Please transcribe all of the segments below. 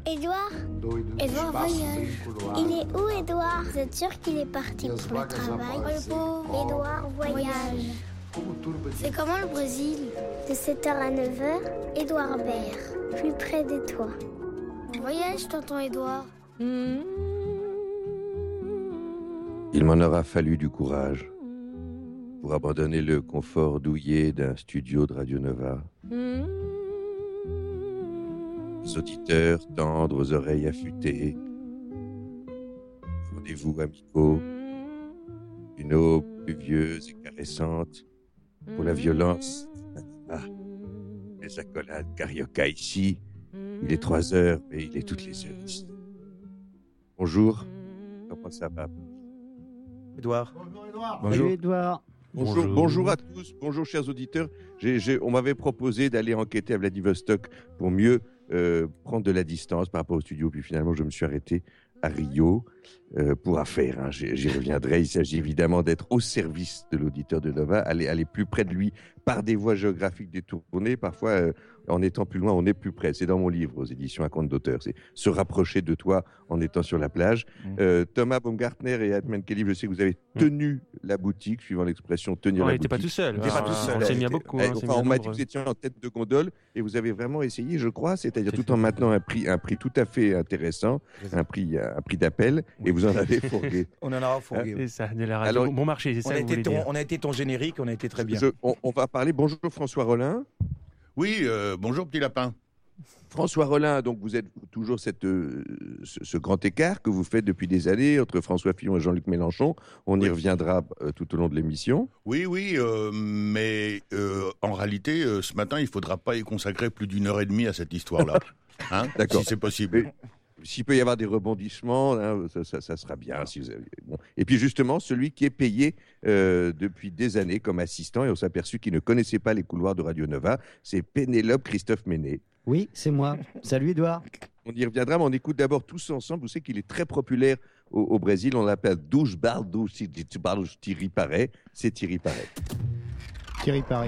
Édouard voyage. Il est où, Édouard? Vous êtes sûr qu'il est parti pour le travail? Oh, le pauvre Édouard voyage. C'est comment le Brésil? De 7h à 9h, Édouard Baird, plus près de toi. Bon voyage, tonton Édouard. Il m'en aura fallu du courage pour abandonner le confort douillet d'un studio de Radio Nova. Les auditeurs tendres aux oreilles affûtées. Rendez-vous amicaux. Une eau pluvieuse et caressante. Pour la violence. Les accolades carioca ici. Il est 3h, mais il est toutes les heures ici. Bonjour. Comment ça va? Édouard. Bonjour Édouard. Bonjour. Salut Édouard. Bonjour à tous, bonjour chers auditeurs. On m'avait proposé d'aller enquêter à Vladivostok pour mieux prendre de la distance par rapport au studio, puis finalement je me suis arrêté à Rio pour affaire. Hein. J'y reviendrai. Il s'agit évidemment d'être au service de l'auditeur de Nova, aller plus près de lui par des voies géographiques détournées. Parfois, en étant plus loin, on est plus près. C'est dans mon livre aux éditions à compte d'auteur. C'est se rapprocher de toi en étant sur la plage. Thomas Baumgartner et Edmund Kelly, je sais que vous avez tenu la boutique, suivant l'expression tenir la boutique. On n'était pas tout seul. On s'est mis à beaucoup. On m'a dit que vous étiez en tête de gondole et vous avez vraiment essayé, je crois, c'est-à-dire tout en maintenant un prix tout à fait intéressant, un prix d'appel, et vous en avez fourgué. On en a fourgué. C'est ça, de la radio. Alors, bon marché, c'est ça que vous voulez dire. On a été ton générique, on a été très bien. On va parler. Bonjour François Rollin. Oui, bonjour petit lapin. François Rollin, donc vous êtes toujours ce grand écart que vous faites depuis des années entre François Fillon et Jean-Luc Mélenchon. On y reviendra tout au long de l'émission. Oui, mais en réalité, ce matin, il ne faudra pas y consacrer plus d'1h30 à cette histoire-là. Hein, d'accord. Si c'est possible. S'il peut y avoir des rebondissements, hein, ça sera bien. Si vous avez... bon. Et puis justement, celui qui est payé depuis des années comme assistant, et on s'est aperçu qu'il ne connaissait pas les couloirs de Radio Nova, c'est Pénélope Christophe Ménet. Oui, c'est moi. Salut Édouard. On y reviendra, mais on écoute d'abord tous ensemble. Vous savez qu'il est très populaire au Brésil. On l'appelle Douche Barre, Thierry Paré. C'est Thierry Paré. Thierry Paré.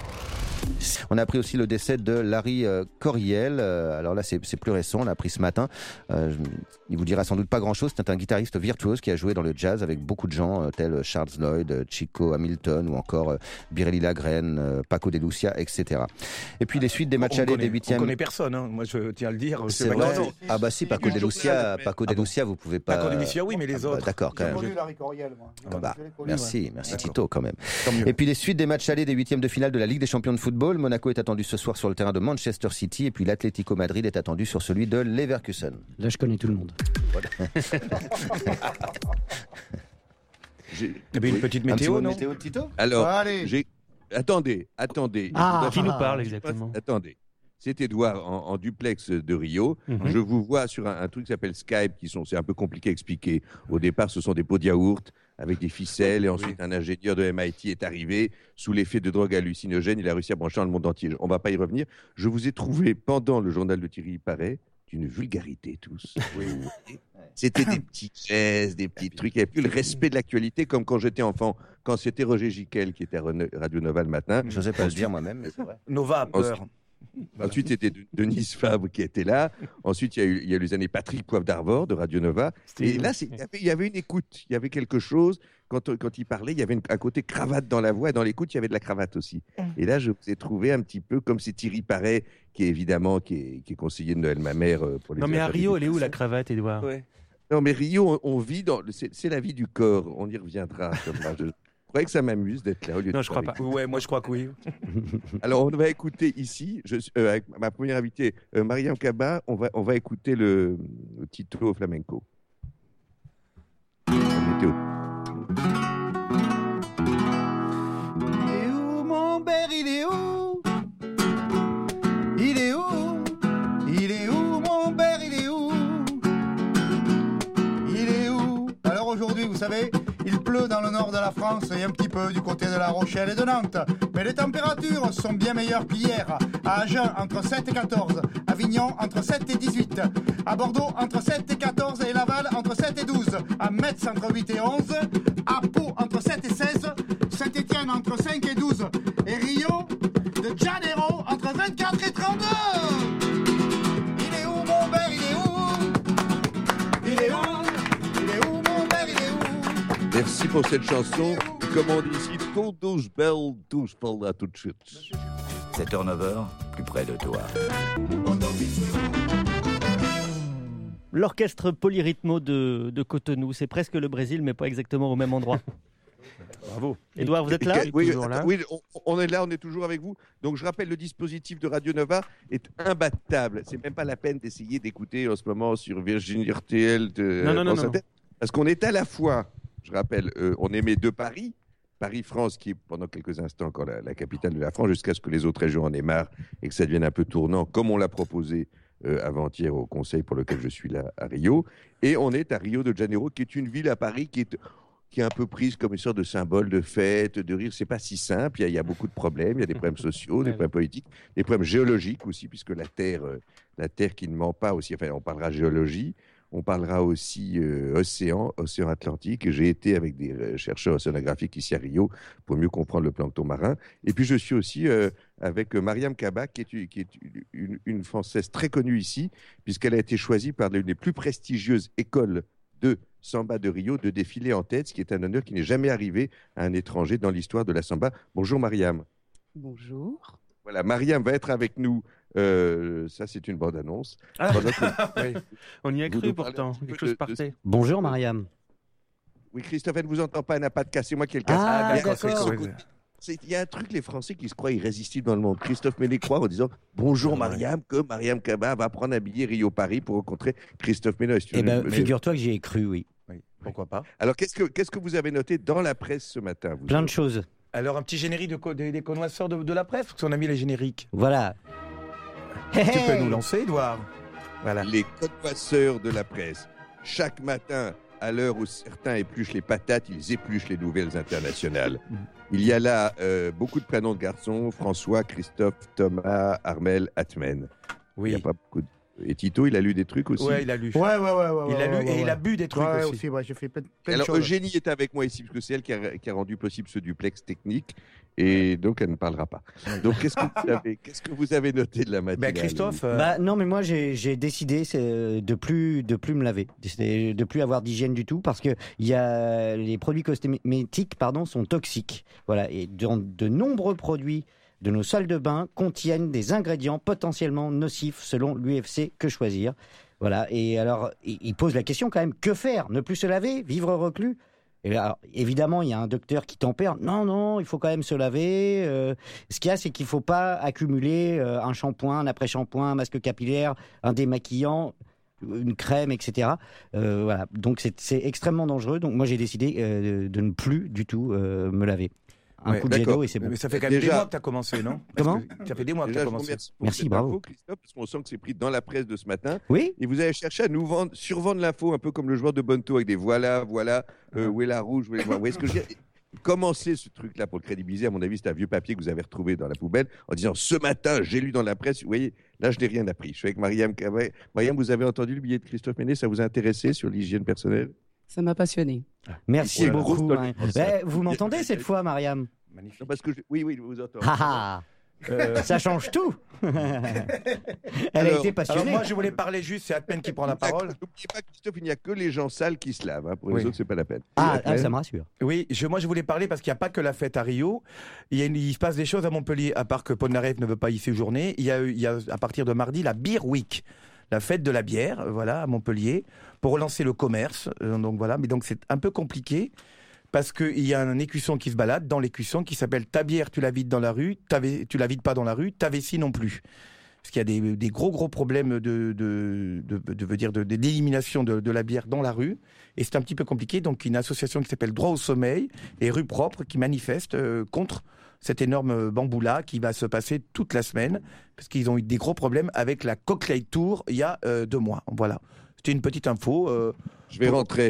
On a appris aussi le décès de Larry Coriel. Alors là, c'est plus récent, on l'a appris ce matin. Il vous dira sans doute pas grand-chose. C'est un guitariste virtuose qui a joué dans le jazz avec beaucoup de gens tels Charles Lloyd, Chico Hamilton ou encore Biréli Lagrène, Paco de Lucia, etc. Et puis les suites des matchs allés des huitièmes. On connaît personne, hein. Moi je tiens à le dire. C'est vrai. Ah bah si, Paco de Lucia, vous pouvez pas. Paco de Lucia, oui, mais les autres. D'accord, quand même. J'ai connu Larry Coriel, moi. Merci Tito, quand même. Et puis les suites des matchs allés des huitièmes de finale de la Ligue des Champions de football. Monaco est attendu ce soir sur le terrain de Manchester City et puis l'Atlético Madrid est attendu sur celui de Leverkusen. Là, je connais tout le monde. Voilà. Une petite météo, non? Météo, Tito. Alors, attendez. Qui nous parle exactement? Attendez. C'est Édouard en duplex de Rio. Je vous vois sur un truc qui s'appelle Skype, c'est un peu compliqué à expliquer. Au départ, ce sont des pots de yaourt avec des ficelles, et ensuite un ingénieur de MIT est arrivé sous l'effet de drogue hallucinogène. Il a réussi à brancher dans le monde entier. On ne va pas y revenir. Je vous ai trouvé pendant le journal de Thierry Paré d'une vulgarité tous. C'était des petites chaises, des petits trucs. Il n'y avait plus le respect de l'actualité, comme quand j'étais enfant, quand c'était Roger Giquel qui était à Radio Nova le matin. Je n'osais pas le dire moi-même, mais c'est vrai. Nova a peur. Ensuite, c'était Denise Fabre qui était là. Ensuite, il y a eu les années Patrick Poivre d'Arvor de Radio Nova. Et là, il y avait une écoute. Il y avait quelque chose. Quand il parlait, il y avait un côté cravate dans la voix. Et dans l'écoute, il y avait de la cravate aussi. Et là, je vous ai trouvé un petit peu comme c'est Thierry Paré, qui est conseiller de Noël Mamère pour les. Non, mais à Rio, elle est où la cravate, Édouard? Non, mais Rio, on vit dans. C'est la vie du corps. On y reviendra. Je croyais que ça m'amuse d'être là au lieu de. Non, je crois pas. Ouais, moi je crois que oui. Alors, on va écouter ici, avec ma première invitée, Mariam Kaba, on va écouter le Tito Flamenco. Il est où mon père, il est où? Il est où? Il est où mon père, il est où? Il est où? Alors aujourd'hui, vous savez, il pleut dans le nord de la France et un petit peu du côté de La Rochelle et de Nantes. Mais les températures sont bien meilleures qu'hier. À Agen, entre 7 et 14. Avignon, entre 7 et 18. À Bordeaux, entre 7 et 14. Et Laval, entre 7 et 12. À Metz, entre 8 et 11. À Pau, entre 7 et 16. Saint-Étienne, entre 5 et 12. Et Rio de Janeiro, entre 24 et 32. Il est où mon père, il est où? Merci pour cette chanson. Comme on dit ici, todos belles, tous parlent à tout de suite. 7h, 9h, plus près de toi. L'orchestre Polyrythmo de Cotonou, c'est presque le Brésil, mais pas exactement au même endroit. Bravo. Édouard, vous êtes là ? Oui, on est là, on est toujours avec vous. Donc je rappelle, le dispositif de Radio Nova est imbattable. C'est même pas la peine d'essayer d'écouter en ce moment sur Virgin RTL. Non. Parce qu'on est à la fois, je rappelle, on émet de Paris, Paris-France, qui est pendant quelques instants encore la capitale de la France, jusqu'à ce que les autres régions en aient marre et que ça devienne un peu tournant, comme on l'a proposé avant-hier au conseil pour lequel je suis là à Rio. Et on est à Rio de Janeiro, qui est une ville à Paris qui est un peu prise comme une sorte de symbole de fête, de rire. C'est pas si simple. Il y a beaucoup de problèmes. Il y a des problèmes sociaux, des problèmes politiques, des problèmes géologiques aussi, puisque la Terre qui ne ment pas aussi. Enfin, on parlera géologie. On parlera aussi océan Atlantique. Et j'ai été avec des chercheurs océanographiques ici à Rio pour mieux comprendre le plancton marin. Et puis je suis aussi avec Mariam Kaba, qui est une Française très connue ici, puisqu'elle a été choisie par l'une des plus prestigieuses écoles de samba de Rio de défiler en tête, ce qui est un honneur qui n'est jamais arrivé à un étranger dans l'histoire de la samba. Bonjour Mariam. Bonjour. Voilà, Mariam va être avec nous. Ça, c'est une bande-annonce. Oui. On y a cru pourtant. Quelque chose partait. Bonjour Mariam. Oui, Christophe, elle ne vous entend pas, elle n'a pas de casque. C'est moi qui ai le casque. D'accord. Il y a un truc, les Français qui se croient irrésistibles dans le monde. Christophe Méné croit en disant bonjour Mariam, que Mariam Kaba va prendre un billet Rio-Paris pour rencontrer Christophe Méné. Figure-toi que j'y ai cru, oui. Pourquoi pas. Alors, qu'est-ce que vous avez noté dans la presse ce matin Plein de choses. Alors, un petit générique des connoisseurs de la presse, parce qu'on a mis les génériques. Voilà. Tu peux nous lancer, Edouard. Voilà. Les connoisseurs de la presse. Chaque matin, à l'heure où certains épluchent les patates, ils épluchent les nouvelles internationales. Il y a là beaucoup de prénoms de garçons. François, Christophe, Thomas, Armel, Atmen. Oui. Il n'y a pas beaucoup de... Et Tito, il a lu des trucs aussi. Ouais, il a lu. Ouais. Il a lu et il a bu des trucs aussi. Ouais, j'ai fait plein de Alors, choses. Eugénie est avec moi ici, parce que c'est elle qui a rendu possible ce duplex technique. Et donc, elle ne parlera pas. Donc, qu'est-ce que vous avez noté de la matinale? Christophe Non, mais moi, j'ai décidé de plus me laver. De plus avoir d'hygiène du tout, parce que les produits cosmétiques sont toxiques. Voilà. Et de nombreux produits de nos salles de bain contiennent des ingrédients potentiellement nocifs selon l'UFC Que Choisir. Voilà. Et alors, il pose la question quand même, que faire? Ne plus se laver? Vivre reclus? Et alors, évidemment, il y a un docteur qui tempère. Non, il faut quand même se laver. Ce qu'il y a, c'est qu'il ne faut pas accumuler un shampoing, un après-shampoing, un masque capillaire, un démaquillant, une crème, etc. Voilà. Donc, c'est extrêmement dangereux. Donc, moi, j'ai décidé de ne plus du tout me laver. Un coup de jet d'eau et c'est bon. Mais ça fait quand même des mois que tu as commencé, non? Comment? Ça fait des mois que tu as commencé. Merci, bravo. Info, Christophe, parce qu'on sent que c'est pris dans la presse de ce matin. Oui. Et vous avez cherché à nous survendre l'info, un peu comme le joueur de Bonto, avec des voilà, où est la rouge, où est-ce que je commencer ce truc-là pour le crédibiliser? À mon avis, c'est un vieux papier que vous avez retrouvé dans la poubelle en disant ce matin, j'ai lu dans la presse. Vous voyez, là, je n'ai rien appris. Je suis avec Mariam. Mariam, vous avez entendu le billet de Christophe Méné? Ça vous a intéressé sur l'hygiène personnelle? Ça m'a passionné. Merci beaucoup. Vous m'entendez cette fois, Mariam? Magnifique. Non, parce que oui, je vous entends. Ça change tout. Elle a été passionnée. Alors moi, je voulais parler juste, c'est Atmen qui prend la parole. N'oubliez pas, Christophe, il n'y a que les gens sales qui se lavent. Pour les autres, c'est pas la peine. Ça me rassure. Oui, moi je voulais parler parce qu'il n'y a pas que la fête à Rio. Il se passe des choses à Montpellier, à part que Polnareff ne veut pas y séjourner. Il y a à partir de mardi la Beer Week, la fête de la bière, voilà, à Montpellier, pour relancer le commerce. Donc voilà, mais donc c'est un peu compliqué. Parce qu'il y a un écusson qui se balade dans l'écusson qui s'appelle ta bière, tu la vides dans la rue, tu la vides pas dans la rue, ta vessie non plus. Parce qu'il y a des gros problèmes d'élimination de la bière dans la rue. Et c'est un petit peu compliqué. Donc, une association qui s'appelle Droit au Sommeil et Rue Propre qui manifeste contre cet énorme bambou-là qui va se passer toute la semaine. Parce qu'ils ont eu des gros problèmes avec la Cocktail Tour il y a 2 mois. Voilà. C'était une petite info. Je vais rentrer.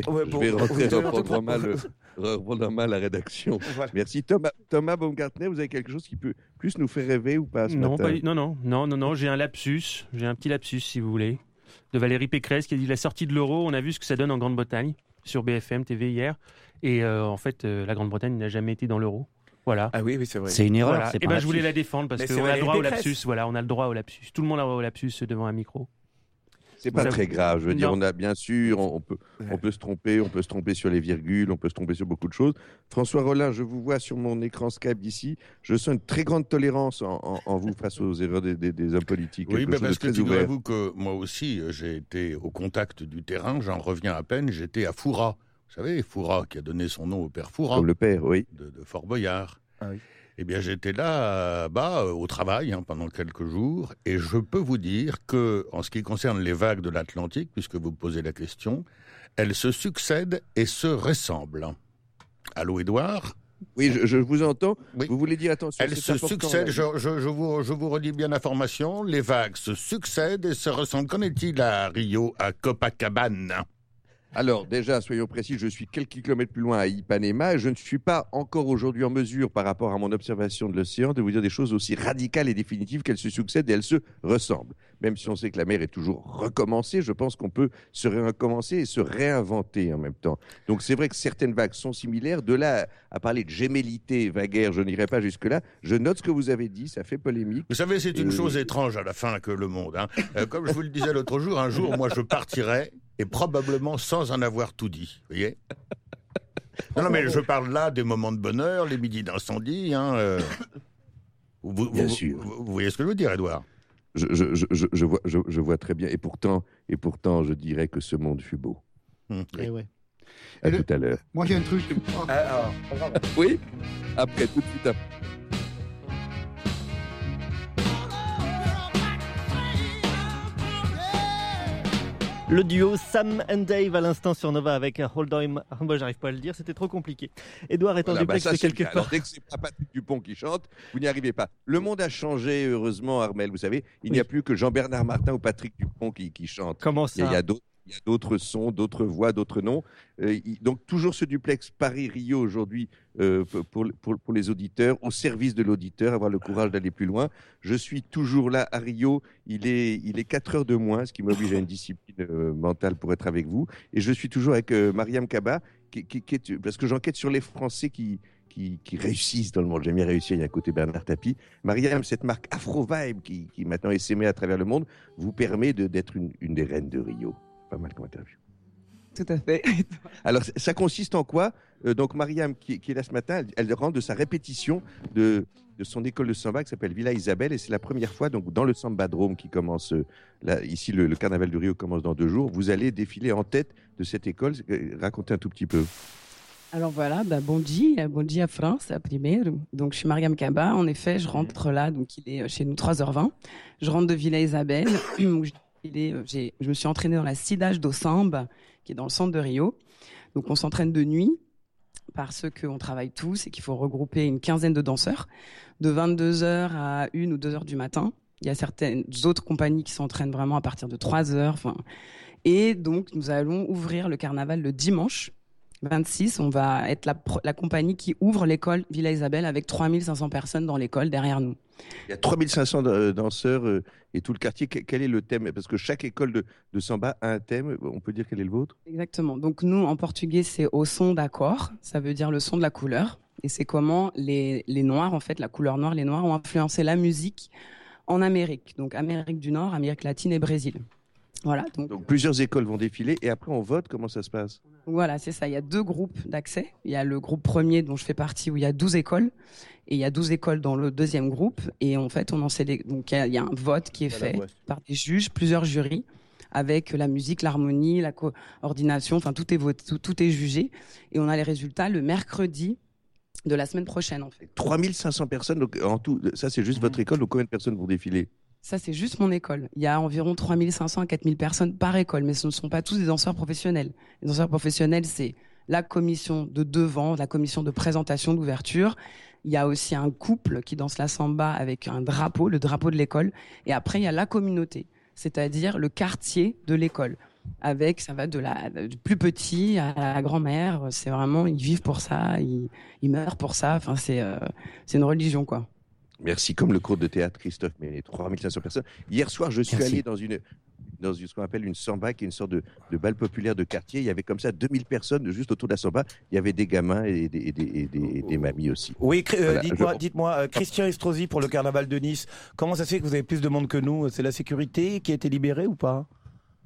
Reprendre mal la rédaction. Voilà. Merci. Thomas Baumgartner, vous avez quelque chose qui peut plus nous faire rêver ou pas ce matin? Non, j'ai un petit lapsus, si vous voulez, de Valérie Pécresse qui a dit la sortie de l'euro, on a vu ce que ça donne en Grande-Bretagne, sur BFM TV hier, et en fait, la Grande-Bretagne n'a jamais été dans l'euro. Voilà. Ah oui, c'est vrai. C'est une erreur. Voilà. C'est je voulais la défendre parce qu'on a le droit au lapsus. Voilà, on a le droit au lapsus. Tout le monde a le droit au lapsus devant un micro. C'est pas très grave. Je veux dire, Non. on a bien sûr, on peut se tromper sur les virgules, on peut se tromper sur beaucoup de choses. François Rollin, je vous vois sur mon écran Skype d'ici. Je sens une très grande tolérance en vous face aux erreurs des hommes politiques. Oui, Quelque chose parce de que très ouvert. figurez-vous que moi aussi, j'ai été au contact du terrain, j'en reviens à peine, j'étais à Fouras. Vous savez, Fouras, qui a donné son nom au père Fouras. Comme le père, oui. De Fort Boyard. Ah oui. Eh bien, j'étais là-bas au travail pendant quelques jours, et je peux vous dire que, en ce qui concerne les vagues de l'Atlantique, puisque vous posez la question, elles se succèdent et se ressemblent. Allô, Édouard ? Oui, je vous entends. Oui. Vous voulez dire, attention, Elles se succèdent, je vous redis bien l'information, les vagues se succèdent et se ressemblent. Qu'en est-il à Rio, à Copacabana ? Alors, déjà, soyons précis, je suis quelques kilomètres plus loin à Ipanema et je ne suis pas encore aujourd'hui en mesure, par rapport à mon observation de l'océan, de vous dire des choses aussi radicales et définitives qu'elles se succèdent et elles se ressemblent. Même si on sait que la mer est toujours recommencée, je pense qu'on peut se recommencer et se réinventer en même temps. Donc, c'est vrai que certaines vagues sont similaires. De là à parler de gémellité vaguaire, je n'irai pas jusque-là. Je note ce que vous avez dit, ça fait polémique. Vous savez, c'est une chose étrange à la fin que le monde. Comme je vous le disais l'autre jour, un jour, moi, je partirai et probablement sans en avoir tout dit. Vous voyez ? Non, mais je parle là des moments de bonheur, les midis d'incendie. Bien sûr. Vous voyez ce que je veux dire, Édouard ? Je vois très bien. Et pourtant, je dirais que ce monde fut beau. Et ouais. À tout à l'heure. Moi, j'ai un truc. Oui. Après, tout de suite après. Le duo Sam and Dave à l'instant sur Nova avec Hold On. Moi, j'arrive pas à le dire, c'était trop compliqué. Édouard est en duplex ça, quelque alors, part. dès que c'est pas Patrick Dupont qui chante, vous n'y arrivez pas. Le monde a changé, heureusement, Armel. Vous savez, il n'y a plus que Jean-Bernard Martin ou Patrick Dupont qui chantent. Comment ça ? Il y a d'autres sons, d'autres voix, d'autres noms. Donc, toujours ce duplex Paris-Rio aujourd'hui pour les auditeurs, au service de l'auditeur, avoir le courage d'aller plus loin. Je suis toujours là à Rio. Il est 4 heures de moins, ce qui m'oblige à une discipline mentale pour être avec vous. Et je suis toujours avec Mariam Kaba, parce que j'enquête sur les Français qui réussissent dans le monde. J'aime bien réussir, il y a un côté Bernard Tapie. Mariam, cette marque Afro-Vibe qui maintenant est essaimée à travers le monde, vous permet d'être une des reines de Rio. Pas mal comme interview. Tout à fait. Alors, ça consiste en quoi ? Donc, Mariam, qui est là ce matin, elle rentre de sa répétition de son école de samba qui s'appelle Villa Isabelle. Et c'est la première fois, donc, dans le Sambadrome qui commence, là, ici, le carnaval de Rio commence dans 2 jours. Vous allez défiler en tête de cette école. Racontez un tout petit peu. Alors voilà, bom dia France, primeiro. Donc je suis Mariam Kaba, en effet, je rentre là, donc il est chez nous 3h20. Je rentre de Villa Isabelle, où je me suis entraînée dans la Cidade do Samba, qui est dans le centre de Rio. Donc on s'entraîne de nuit, parce qu'on travaille tous et qu'il faut regrouper une quinzaine de danseurs, de 22h à 1 ou 2h du matin. Il y a certaines autres compagnies qui s'entraînent vraiment à partir de 3h. Et donc nous allons ouvrir le carnaval le dimanche 26, on va être la compagnie qui ouvre l'école Villa Isabelle avec 3500 personnes dans l'école derrière nous. Il y a 3500 danseurs et tout le quartier. Quel est le thème ? Parce que chaque école de samba a un thème. On peut dire quel est le vôtre ? Exactement. Donc nous, en portugais, c'est au son d'accord. Ça veut dire le son de la couleur. Et c'est comment les Noirs, en fait, la couleur noire, les Noirs ont influencé la musique en Amérique. Donc Amérique du Nord, Amérique latine et Brésil. Voilà, donc plusieurs écoles vont défiler et après on vote. Comment ça se passe ? Voilà, c'est ça. Il y a 2 groupes d'accès. Il y a le groupe premier dont je fais partie où il y a 12 écoles et il y a 12 écoles dans le deuxième groupe. Et en fait, donc il y a un vote qui est fait par des juges, plusieurs jurys, avec la musique, l'harmonie, la coordination. Enfin, tout est voté, tout est jugé. Et on a les résultats le mercredi de la semaine prochaine, en fait. 3500 personnes. Donc en tout, ça c'est juste votre école. Donc combien de personnes vont défiler ? Ça, c'est juste mon école. Il y a environ 3500 à 4000 personnes par école, mais ce ne sont pas tous des danseurs professionnels. Les danseurs professionnels, c'est la commission de devant, la commission de présentation, d'ouverture. Il y a aussi un couple qui danse la samba avec un drapeau, le drapeau de l'école. Et après, il y a la communauté, c'est-à-dire le quartier de l'école. Ça va du plus petit à la grand-mère. C'est vraiment, ils vivent pour ça, ils meurent pour ça. Enfin, c'est une religion, quoi. Merci, comme le cours de théâtre Christophe Ménet, 3500 personnes. Hier soir, je suis allé dans ce qu'on appelle une samba, qui est une sorte de bal populaire de quartier. Il y avait comme ça 2000 personnes juste autour de la samba. Il y avait des gamins et des mamies aussi. Oui, Voilà, dites-moi, Christian Estrosi pour le carnaval de Nice, comment ça se fait que vous avez plus de monde que nous ? C'est la sécurité qui a été libérée ou pas ?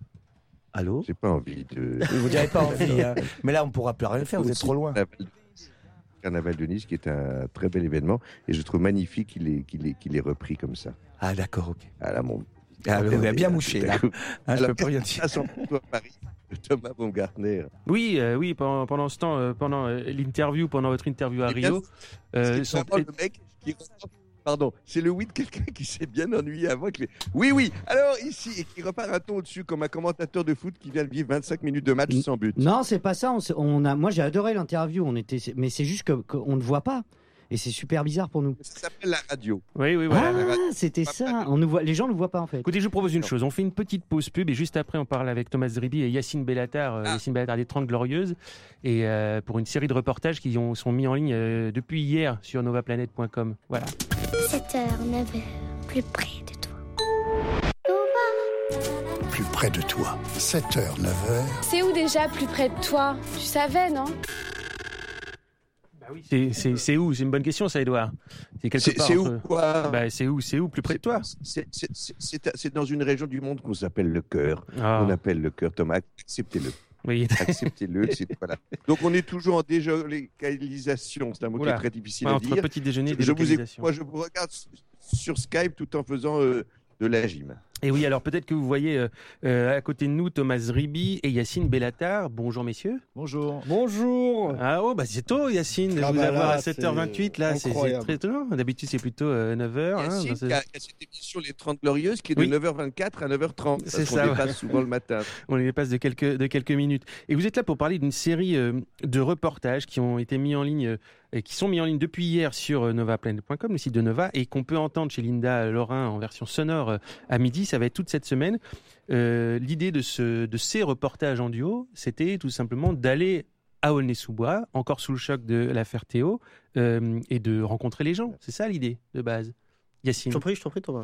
Allô ? J'ai pas envie de. Vous n'avez pas envie, hein. Mais là, on ne pourra plus rien faire, vous êtes trop loin. Carnaval de Nice, qui est un très bel événement, et je trouve magnifique qu'il ait repris comme ça. Ah, d'accord, ok. Ah, là, vous avez bien mouché, là. Ah, je peux pas rien dire. Façon pour toi, Paris, Thomas Baumgartner. Oui, pendant ce temps, pendant votre interview à Rio. C'est vraiment le mec qui. Pardon, c'est le oui de quelqu'un qui s'est bien ennuyé avant. Oui, alors ici, et qui repart un ton au-dessus comme un commentateur de foot qui vient de vivre 25 minutes de match sans but. Non, c'est pas ça. Moi, j'ai adoré l'interview. Mais c'est juste qu'on ne voit pas. Et c'est super bizarre pour nous. Ça s'appelle la radio. Oui, voilà. Ah, c'était ça. Les gens ne le voient pas, en fait. Écoutez, je vous propose une chose. On fait une petite pause pub et juste après, on parle avec Thomas Zribi et Yacine Bellatar, Yacine Bellatar des 30 Glorieuses, et pour une série de reportages qui sont mis en ligne depuis hier sur novaplanet.com. Voilà. 7h, 9h, plus près de toi. Nova. Plus près de toi. 7h, 9h. C'est où déjà plus près de toi ? Tu savais, non ? Oui, c'est où ? C'est une bonne question, ça, Édouard. C'est où, quoi ? C'est où plus près de toi ? C'est dans une région du monde qu'on s'appelle le cœur. Ah. On appelle le cœur, Thomas. Acceptez-le. Oui. Acceptez-le. Voilà. Donc, on est toujours en délocalisation. C'est un mot qui est très difficile à dire. Entre petit déjeuner et délocalisation. Moi, je vous regarde sur Skype tout en faisant de la gym. Et oui, alors peut-être que vous voyez à côté de nous Thomas Zribi et Yacine Bellatar. Bonjour messieurs. Bonjour. Ah c'est tôt Yacine de vous avoir à 7h28 là, c'est très étonnant. D'habitude c'est plutôt 9h. Yacine qui a cette émission Les 30 Glorieuses qui est de 9h24 à 9h30. C'est ça. On dépasse souvent le matin. On les dépasse de quelques minutes. Et vous êtes là pour parler d'une série de reportages qui ont été mis en ligne et qui sont mis en ligne depuis hier sur novaplanet.com, le site de Nova, et qu'on peut entendre chez Linda Laurin en version sonore à midi. Ça va être toute cette semaine. L'idée de ces reportages en duo, c'était tout simplement d'aller à Aulnay-sous-Bois, encore sous le choc de l'affaire Théo, et de rencontrer les gens. C'est ça l'idée de base. Yacine. Je t'en prie, Thomas.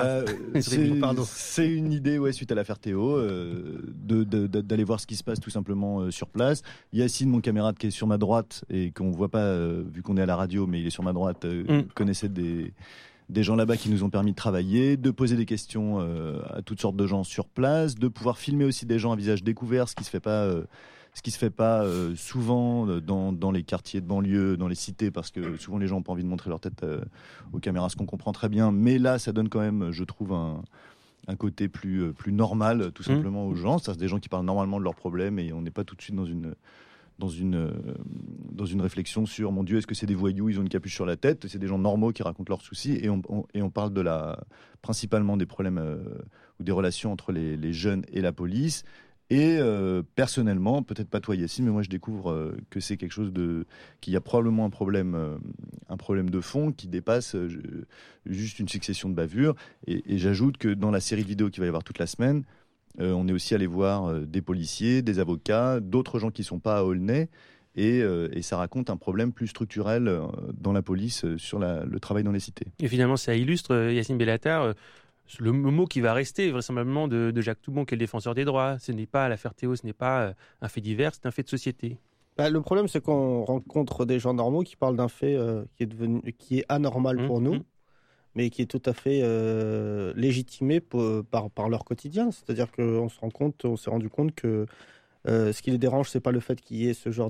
C'est une idée, suite à l'affaire Théo, d'aller voir ce qui se passe tout simplement sur place. Yacine, mon camarade qui est sur ma droite et qu'on ne voit pas vu qu'on est à la radio, mais il est sur ma droite, connaissait des gens là-bas qui nous ont permis de travailler, de poser des questions à toutes sortes de gens sur place, de pouvoir filmer aussi des gens à visage découvert, ce qui se fait pas souvent dans les quartiers de banlieue, dans les cités, parce que souvent les gens n'ont pas envie de montrer leur tête aux caméras, ce qu'on comprend très bien. Mais là, ça donne quand même, je trouve, un côté plus normal, tout simplement, aux gens. C'est des gens qui parlent normalement de leurs problèmes et on n'est pas tout de suite dans une réflexion sur, mon Dieu, est-ce que c'est des voyous, ils ont une capuche sur la tête. C'est des gens normaux qui racontent leurs soucis et on parle principalement des problèmes ou des relations entre les jeunes et la police. Et personnellement, peut-être pas toi Yacine, mais moi je découvre que c'est quelque chose qu'il y a probablement un problème de fond qui dépasse juste une succession de bavures. Et j'ajoute que dans la série de vidéos qu'il va y avoir toute la semaine, on est aussi allé voir des policiers, des avocats, d'autres gens qui sont pas à Aulnay. Et ça raconte un problème plus structurel dans la police sur le travail dans les cités. Et finalement, ça illustre, Yacine Bellatar, le mot qui va rester vraisemblablement de Jacques Toubon, qui est le défenseur des droits. Ce n'est pas l'affaire Théo, ce n'est pas un fait divers, c'est un fait de société. Le problème, c'est qu'on rencontre des gens normaux qui parlent d'un fait qui est anormal pour nous, mais qui est tout à fait légitimé par leur quotidien. C'est-à-dire qu'on s'est rendu compte que ce qui les dérange, c'est pas le fait qu'il y ait ce genre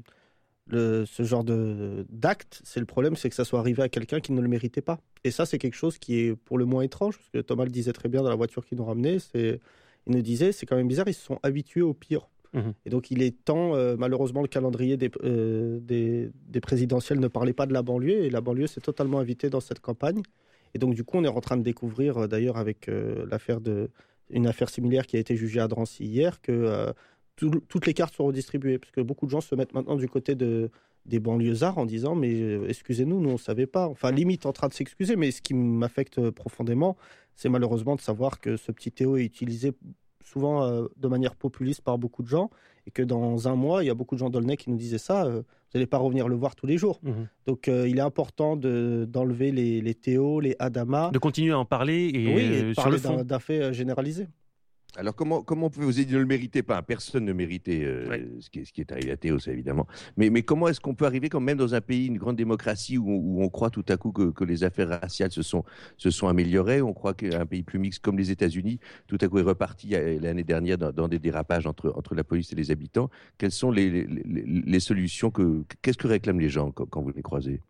d'acte. C'est le problème, c'est que ça soit arrivé à quelqu'un qui ne le méritait pas. Et ça, c'est quelque chose qui est pour le moins étrange, parce que Thomas le disait très bien dans la voiture qui nous ramenait. Il nous disait, c'est quand même bizarre, ils se sont habitués au pire. Et donc il est temps, malheureusement, le calendrier des présidentielles ne parlait pas de la banlieue, et la banlieue s'est totalement invitée dans cette campagne. Et donc du coup, on est en train de découvrir, d'ailleurs avec une affaire similaire qui a été jugée à Drancy hier, que toutes les cartes sont redistribuées, parce que beaucoup de gens se mettent maintenant du côté des banlieusards en disant mais excusez-nous, nous on ne savait pas. Enfin, limite en train de s'excuser, mais ce qui m'affecte profondément, c'est malheureusement de savoir que ce petit Théo est utilisé souvent de manière populiste par beaucoup de gens, et que dans un mois, il y a beaucoup de gens d'Aulnay qui nous disaient ça, vous n'allez pas revenir le voir tous les jours. Donc il est important d'enlever les Théo, les Adama. De continuer à en parler et sur le parler d'un fait généralisé. Alors, comment vous avez dit ne le méritez pas? Personne ne méritait ce qui est arrivé à Théo, ça, évidemment. Mais comment est-ce qu'on peut arriver quand même dans un pays, une grande démocratie, où on croit tout à coup que les affaires raciales se sont améliorées? On croit qu'un pays plus mixte comme les États-Unis, tout à coup, est reparti l'année dernière dans des dérapages entre la police et les habitants. Quelles sont les solutions? Qu'est-ce que réclament les gens quand vous les croisez?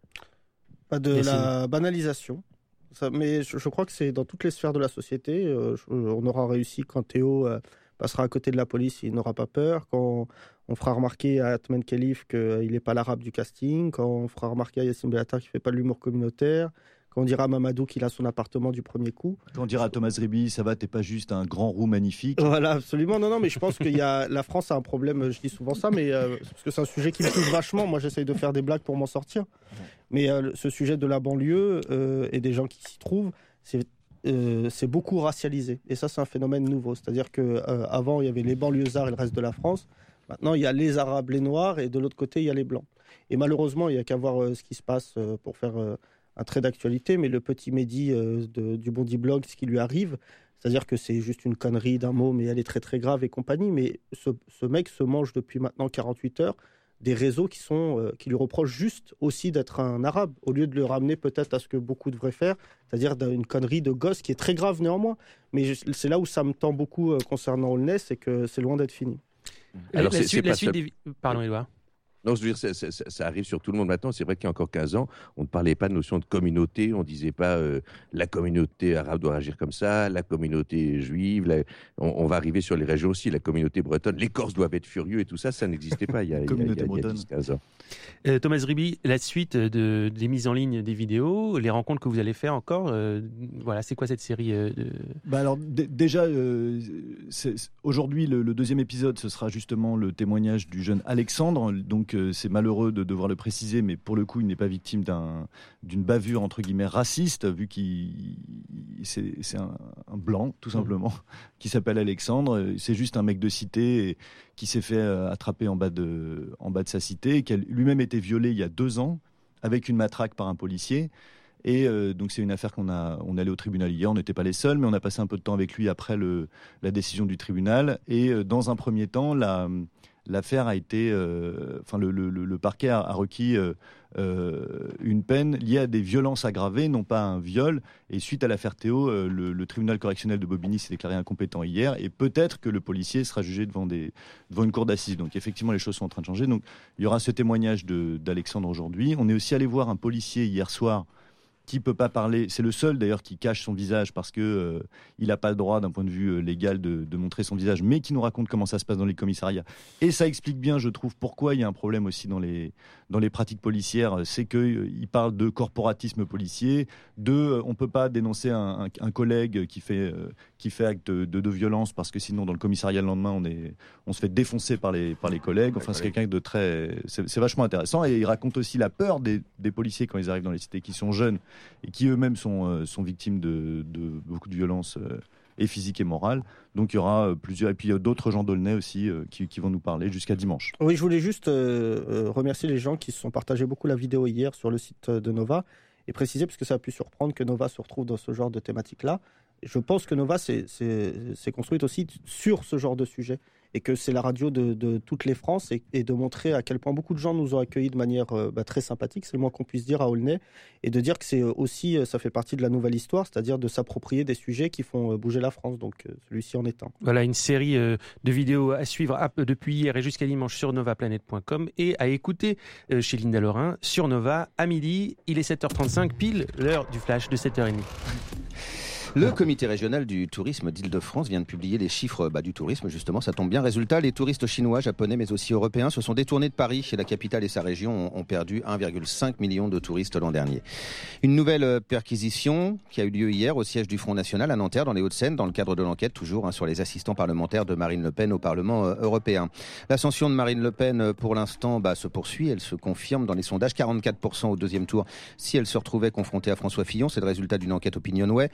La banalisation. Mais je crois que c'est dans toutes les sphères de la société. On aura réussi quand Théo passera à côté de la police, il n'aura pas peur. Quand on fera remarquer à Atman Khelif qu'il n'est pas l'arabe du casting. Quand on fera remarquer à Yassine Bellatar qu'il ne fait pas de l'humour communautaire. Quand on dira à Mamadou qu'il a son appartement du premier coup. Quand on dira à Thomas Ribi, ça va, t'es pas juste un grand roux magnifique. Voilà, absolument. Non, mais je pense que la France a un problème, je dis souvent ça, mais parce que c'est un sujet qui me touche vachement. Moi, j'essaye de faire des blagues pour m'en sortir. Mais ce sujet de la banlieue et des gens qui s'y trouvent, c'est beaucoup racialisé. Et ça, c'est un phénomène nouveau. C'est-à-dire qu'avant, il y avait les banlieusards et le reste de la France. Maintenant, il y a les Arabes, les Noirs, et de l'autre côté, il y a les Blancs. Et malheureusement, il n'y a qu'à voir ce qui se passe pour faire un trait d'actualité, mais le petit Mehdi du Bondi Blog, ce qui lui arrive, c'est-à-dire que c'est juste une connerie d'un mot, mais elle est très très grave et compagnie, mais ce mec se mange depuis maintenant 48 heures des réseaux qui lui reprochent juste aussi d'être un arabe, au lieu de le ramener peut-être à ce que beaucoup devraient faire, c'est-à-dire d'une connerie de gosse qui est très grave néanmoins. Mais c'est là où ça me tend beaucoup concernant Aulnay, c'est que c'est loin d'être fini. Alors, la suite des... Pardon, Édouard. Non, je veux dire, ça arrive sur tout le monde maintenant. C'est vrai qu'il y a encore 15 ans, on ne parlait pas de notion de communauté. On ne disait pas la communauté arabe doit agir comme ça, la communauté juive. On va arriver sur les régions aussi, la communauté bretonne. Les Corses doivent être furieux et tout ça, ça n'existait pas il y a 10-15 ans. Thomas Ribi, la suite des mises en ligne des vidéos, les rencontres que vous allez faire encore, voilà, c'est quoi cette série Alors, déjà, aujourd'hui, le deuxième épisode, ce sera justement le témoignage du jeune Alexandre. Donc, c'est malheureux de devoir le préciser, mais pour le coup, il n'est pas victime d'une bavure entre guillemets raciste, vu c'est un blanc, tout simplement, qui s'appelle Alexandre. C'est juste un mec de cité et qui s'est fait attraper en bas de sa cité, et qui a lui-même été violé il y a 2 ans avec une matraque par un policier. Et donc c'est une affaire on est allé au tribunal hier, on n'était pas les seuls, mais on a passé un peu de temps avec lui après la décision du tribunal. Et dans un premier temps, l'affaire a été, le parquet a requis une peine liée à des violences aggravées, non pas un viol. Et suite à l'affaire Théo, le tribunal correctionnel de Bobigny s'est déclaré incompétent hier, et peut-être que le policier sera jugé devant une cour d'assises. Donc effectivement, les choses sont en train de changer. Donc il y aura ce témoignage d'Alexandre aujourd'hui. On est aussi allé voir un policier hier soir qui peut pas parler. C'est le seul d'ailleurs qui cache son visage parce que il n'a pas le droit d'un point de vue légal de montrer son visage, mais qui nous raconte comment ça se passe dans les commissariats. Et ça explique bien, je trouve, pourquoi il y a un problème aussi dans les pratiques policières. C'est qu'il parle de corporatisme policier, on peut pas dénoncer un collègue qui fait acte de violence parce que sinon dans le commissariat le lendemain on se fait défoncer par les collègues. Enfin, c'est quelqu'un de très... C'est vachement intéressant, et il raconte aussi la peur des policiers quand ils arrivent dans les cités, qui sont jeunes et qui eux-mêmes sont victimes de beaucoup de violences et physiques et morales. Donc il y aura plusieurs, et puis d'autres gens d'Aulnay aussi qui vont nous parler jusqu'à dimanche. Oui, je voulais juste remercier les gens qui se sont partagés beaucoup la vidéo hier sur le site de Nova, et préciser, parce que ça a pu surprendre, que Nova se retrouve dans ce genre de thématique-là. Je pense que Nova s'est construite aussi sur ce genre de sujet, et que c'est la radio de toutes les France, et de montrer à quel point beaucoup de gens nous ont accueillis de manière très sympathique, c'est le moins qu'on puisse dire, à Aulnay, et de dire que c'est aussi, ça fait partie de la nouvelle histoire, c'est-à-dire de s'approprier des sujets qui font bouger la France, donc celui-ci en est un. Voilà, une série de vidéos à suivre depuis hier et jusqu'à dimanche sur novaplanet.com, et à écouter chez Linda Lorrain sur Nova à midi. Il est 7h35, pile l'heure du flash de 7h30. Le comité régional du tourisme d'Île-de-France vient de publier les chiffres du tourisme, justement, ça tombe bien. Résultat, les touristes chinois, japonais, mais aussi européens se sont détournés de Paris, et la capitale et sa région ont perdu 1,5 million de touristes l'an dernier. Une nouvelle perquisition qui a eu lieu hier au siège du Front National à Nanterre, dans les Hauts-de-Seine, dans le cadre de l'enquête toujours sur les assistants parlementaires de Marine Le Pen au Parlement européen. L'ascension de Marine Le Pen, pour l'instant, se poursuit. Elle se confirme dans les sondages, 44% au deuxième tour si elle se retrouvait confrontée à François Fillon. C'est le résultat d'une enquête Opinionway. Face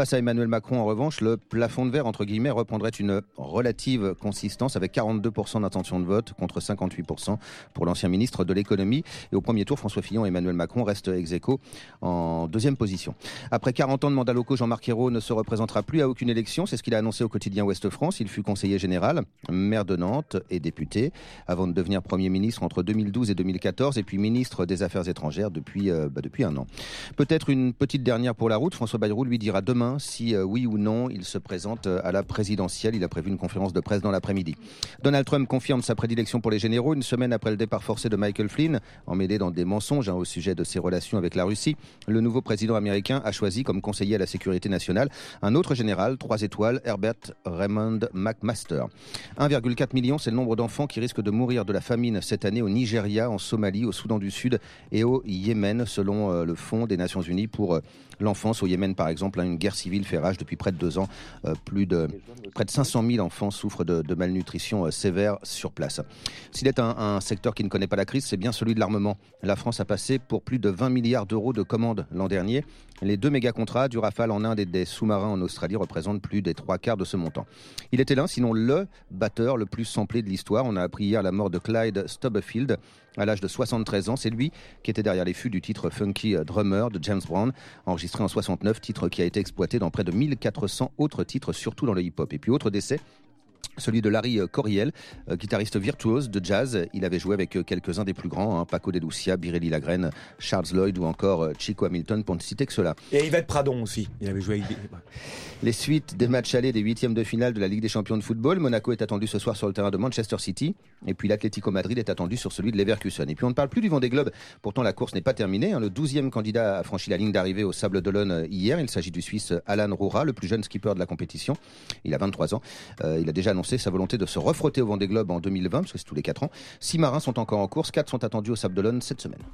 Face à Emmanuel Macron, en revanche, le plafond de verre, entre guillemets, reprendrait une relative consistance avec 42% d'intention de vote contre 58% pour l'ancien ministre de l'économie. Et au premier tour, François Fillon et Emmanuel Macron restent ex-aequo en deuxième position. Après 40 ans de mandat locaux, Jean-Marc Ayrault ne se représentera plus à aucune élection. C'est ce qu'il a annoncé au quotidien Ouest-France. Il fut conseiller général, maire de Nantes et député, avant de devenir Premier ministre entre 2012 et 2014, et puis ministre des Affaires étrangères depuis un an. Peut-être une petite dernière pour la route. François Bayrou lui dira demain si oui ou non il se présente à la présidentielle. Il a prévu une conférence de presse dans l'après-midi. Donald Trump confirme sa prédilection pour les généraux une semaine après le départ forcé de Michael Flynn, emmêlé dans des mensonges au sujet de ses relations avec la Russie. Le nouveau président américain a choisi comme conseiller à la sécurité nationale un autre général, 3 étoiles, Herbert Raymond McMaster. 1,4 million, c'est le nombre d'enfants qui risquent de mourir de la famine cette année au Nigeria, en Somalie, au Soudan du Sud et au Yémen, selon le Fonds des Nations Unies pour l'enfance. Au Yémen, par exemple, une guerre civile fait rage depuis près de 2 ans. Près de 500 000 enfants souffrent de malnutrition sévère sur place. S'il est un secteur qui ne connaît pas la crise, c'est bien celui de l'armement. La France a passé pour plus de 20 milliards d'euros de commandes l'an dernier. Les 2 méga-contrats du Rafale en Inde et des sous-marins en Australie représentent plus des 3/4 de ce montant. Il était l'un, sinon le batteur le plus samplé de l'histoire. On a appris hier la mort de Clyde Stubblefield à l'âge de 73 ans. C'est lui qui était derrière les fûts du titre Funky Drummer de James Brown, enregistré en 69, titre qui a été exploité dans près de 1400 autres titres, surtout dans le hip-hop. Et puis autre décès, celui de Larry Coryell, guitariste virtuose de jazz. Il avait joué avec quelques-uns des plus grands, Paco de Lucia, Biréli Lagrène, Charles Lloyd ou encore Chico Hamilton, pour ne citer que cela. Et Yvette Pradon aussi, il avait joué avec Les suites des matchs allés des 8e de finale de la Ligue des Champions de football. Monaco est attendu ce soir sur le terrain de Manchester City. Et puis l'Atlético Madrid est attendu sur celui de Leverkusen. Et puis on ne parle plus du Vendée Globe. Pourtant la course n'est pas terminée. Le 12e candidat a franchi la ligne d'arrivée au Sable d'Olonne hier. Il s'agit du Suisse Alan Roura, le plus jeune skipper de la compétition. Il a 23 ans. Il a déjà annoncé sa volonté de se refrotter au Vendée Globe en 2020, parce que c'est tous les 4 ans. 6 marins sont encore en course. 4 sont attendus au Sable d'Olonne cette semaine.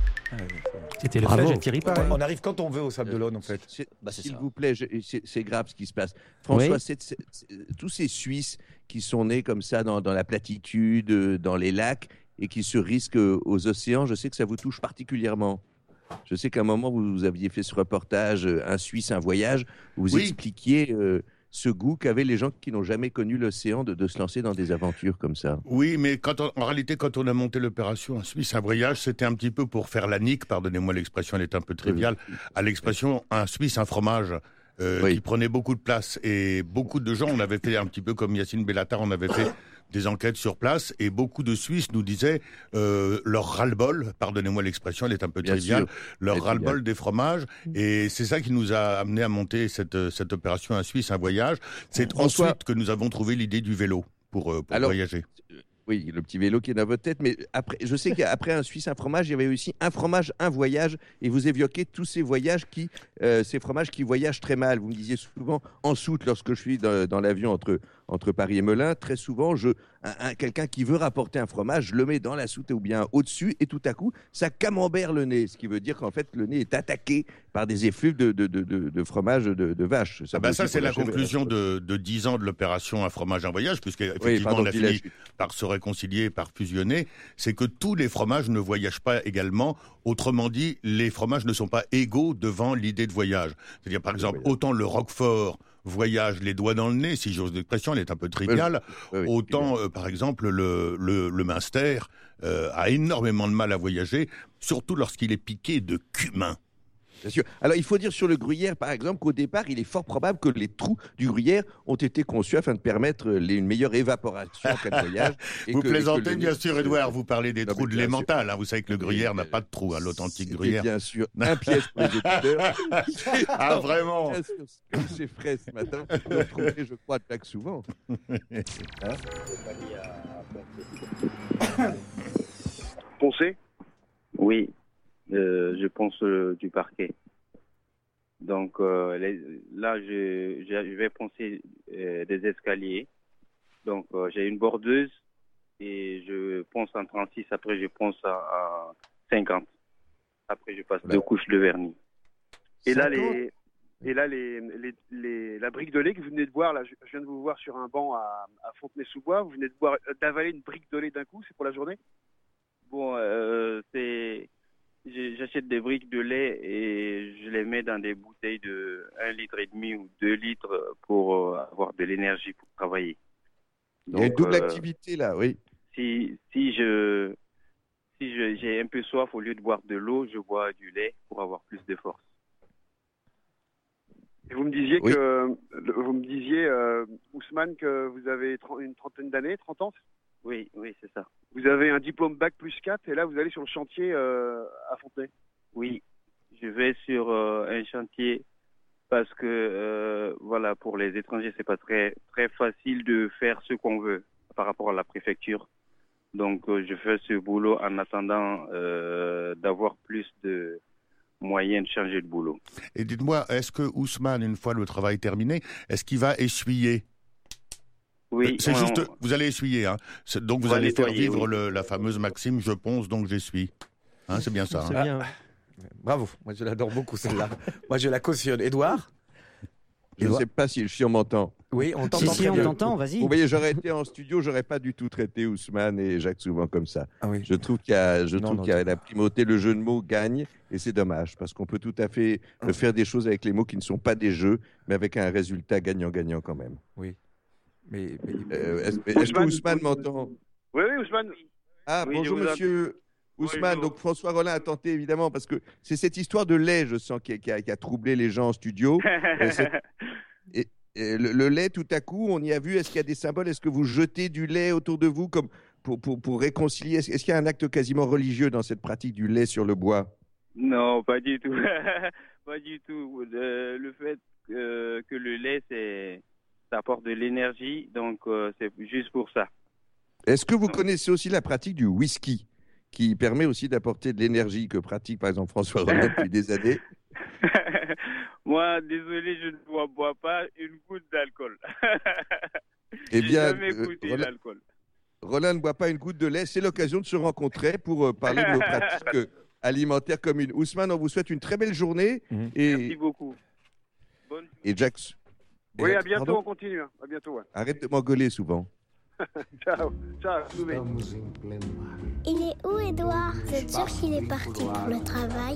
C'était le flèche de Thierry Pareil. On arrive quand on veut au Sable d'Olonne, en fait. S'il vous plaît, c'est grave ce qui se passe. François, tous ces Suisses qui sont nés comme ça dans la platitude, dans les lacs, et qui se risquent aux océans, je sais que ça vous touche particulièrement. Je sais qu'à un moment, vous aviez fait ce reportage, Un Suisse, un voyage, où vous expliquiez ce goût qu'avaient les gens qui n'ont jamais connu l'océan de se lancer dans des aventures comme ça. Oui, mais en réalité, quand on a monté l'opération Un Suisse, un voyage, c'était un petit peu pour faire la nique, pardonnez-moi l'expression, elle est un peu triviale, à l'expression Un Suisse, un fromage. Qui prenait beaucoup de place. Et beaucoup de gens, on avait fait un petit peu comme Yacine Bellatar, on avait fait des enquêtes sur place, et beaucoup de Suisses nous disaient leur ras-le-bol, pardonnez-moi l'expression, elle est un peu triviale, leur ras-le-bol des fromages, et c'est ça qui nous a amené à monter cette opération Un Suisse, un voyage. C'est ensuite que nous avons trouvé l'idée du vélo pour voyager. Oui, le petit vélo qui est dans votre tête, mais après, je sais qu'après Un Suisse, un fromage, il y avait aussi Un fromage, un voyage, et vous évoquez tous ces voyages ces fromages qui voyagent très mal. Vous me disiez souvent, en soute, lorsque je suis dans l'avion entre Paris et Melun, très souvent, quelqu'un qui veut rapporter un fromage, je le mets dans la soute ou bien au-dessus, et tout à coup, ça camembert le nez, ce qui veut dire qu'en fait, le nez est attaqué par des effluves de fromage de vache. Ça, c'est la conclusion de 10 ans de l'opération Un fromage, un voyage, puisqu'effectivement, on a fini par se réconcilier, par fusionner. C'est que tous les fromages ne voyagent pas également. Autrement dit, les fromages ne sont pas égaux devant l'idée de voyage. C'est-à-dire, par exemple, autant le Roquefort voyage les doigts dans le nez, si j'ose l'expression, elle est un peu triviale, autant, par exemple, le Munster a énormément de mal à voyager, surtout lorsqu'il est piqué de cumin. Bien sûr. Alors, il faut dire sur le gruyère, par exemple, qu'au départ, il est fort probable que les trous du gruyère ont été conçus afin de permettre une meilleure évaporation en cas de voyage. Vous plaisantez, bien sûr, Édouard, vous parlez des trous de l'emmental. Vous savez que le gruyère n'a pas de trous, l'authentique gruyère. Bien sûr, un piège pour les auditeurs. Ah, vraiment? C'est frais ce matin. Vous trouvez, je crois, de plaque souvent. Poncer? Oui. Je pense du parquet. Donc là, je vais poncer des escaliers. Donc j'ai une bordeuse et je ponce en 36. Après, je ponce à 50. Après, je passe 2 couches de vernis. Et là, la brique de lait que vous venez de voir, là, je viens de vous voir sur un banc à Fontenay-sous-Bois. Vous venez d'avaler une brique de lait d'un coup. C'est pour la journée? Bon, j'achète des briques de lait et je les mets dans des bouteilles de 1,5 litre ou 2 litres pour avoir de l'énergie pour travailler. Donc, il y a une double activité là, oui. Si j'ai un peu soif, au lieu de boire de l'eau, je bois du lait pour avoir plus de force. Et vous me disiez Ousmane, que vous avez une trentaine d'années, 30 ans? Oui, c'est ça. Vous avez un diplôme Bac plus 4 et là vous allez sur le chantier à Fontenay? Oui, je vais sur un chantier parce que voilà, pour les étrangers, c'est pas très très facile de faire ce qu'on veut par rapport à la préfecture. Donc je fais ce boulot en attendant d'avoir plus de moyens de changer de boulot. Et dites-moi, est-ce que Ousmane, une fois le travail terminé, est-ce qu'il va essuyer? Oui. C'est juste, vous allez essuyer, hein. Donc vous allez faire vivre la fameuse maxime, je ponce, donc j'essuie. Hein, c'est bien ça. C'est bien. Bravo, moi je l'adore beaucoup celle-là. Moi je la cautionne. Édouard? Je ne sais pas si on m'entend. Oui, on t'entend. Si, on t'entend, vas-y. Vous voyez, j'aurais été en studio, j'aurais pas du tout traité Ousmane et Jacques Souvent comme ça. Ah oui. Je trouve qu'il y a la primauté, le jeu de mots gagne, et c'est dommage, parce qu'on peut tout à fait faire des choses avec les mots qui ne sont pas des jeux, mais avec un résultat gagnant-gagnant quand même. Oui. Mais est-ce que Ousmane m'entend? Oui, Ousmane. Ah, oui, bonjour monsieur Ousmane. Donc François Rollin a tenté évidemment, parce que c'est cette histoire de lait, je sens, qui a troublé les gens en studio. Et le lait, tout à coup, on y a vu, est-ce qu'il y a des symboles? Est-ce que vous jetez du lait autour de vous comme pour réconcilier? Est-ce qu'il y a un acte quasiment religieux dans cette pratique du lait sur le bois? Non, pas du tout. Pas du tout. Le fait que le lait, ça apporte de l'énergie, donc c'est juste pour ça. Est-ce que vous connaissez aussi la pratique du whisky, qui permet aussi d'apporter de l'énergie, que pratique par exemple François Rollin depuis des années? Moi, désolé, je ne bois pas une goutte d'alcool. Eh bien, jamais goûté l'alcool. Rollin ne boit pas une goutte de lait. C'est l'occasion de se rencontrer pour parler de nos pratiques alimentaires communes. Ousmane, on vous souhaite une très belle journée. Merci beaucoup. Et Jack. Oui, à bientôt, pardon? on continue. À bientôt. Ouais. Arrête de m'engueuler souvent. Ciao. Il est où, Édouard? C'est sûr qu'il est parti pour le travail.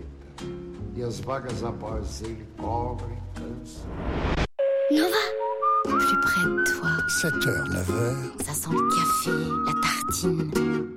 Nova, plus près de toi. 7h, 9h. Ça sent le café, la tartine.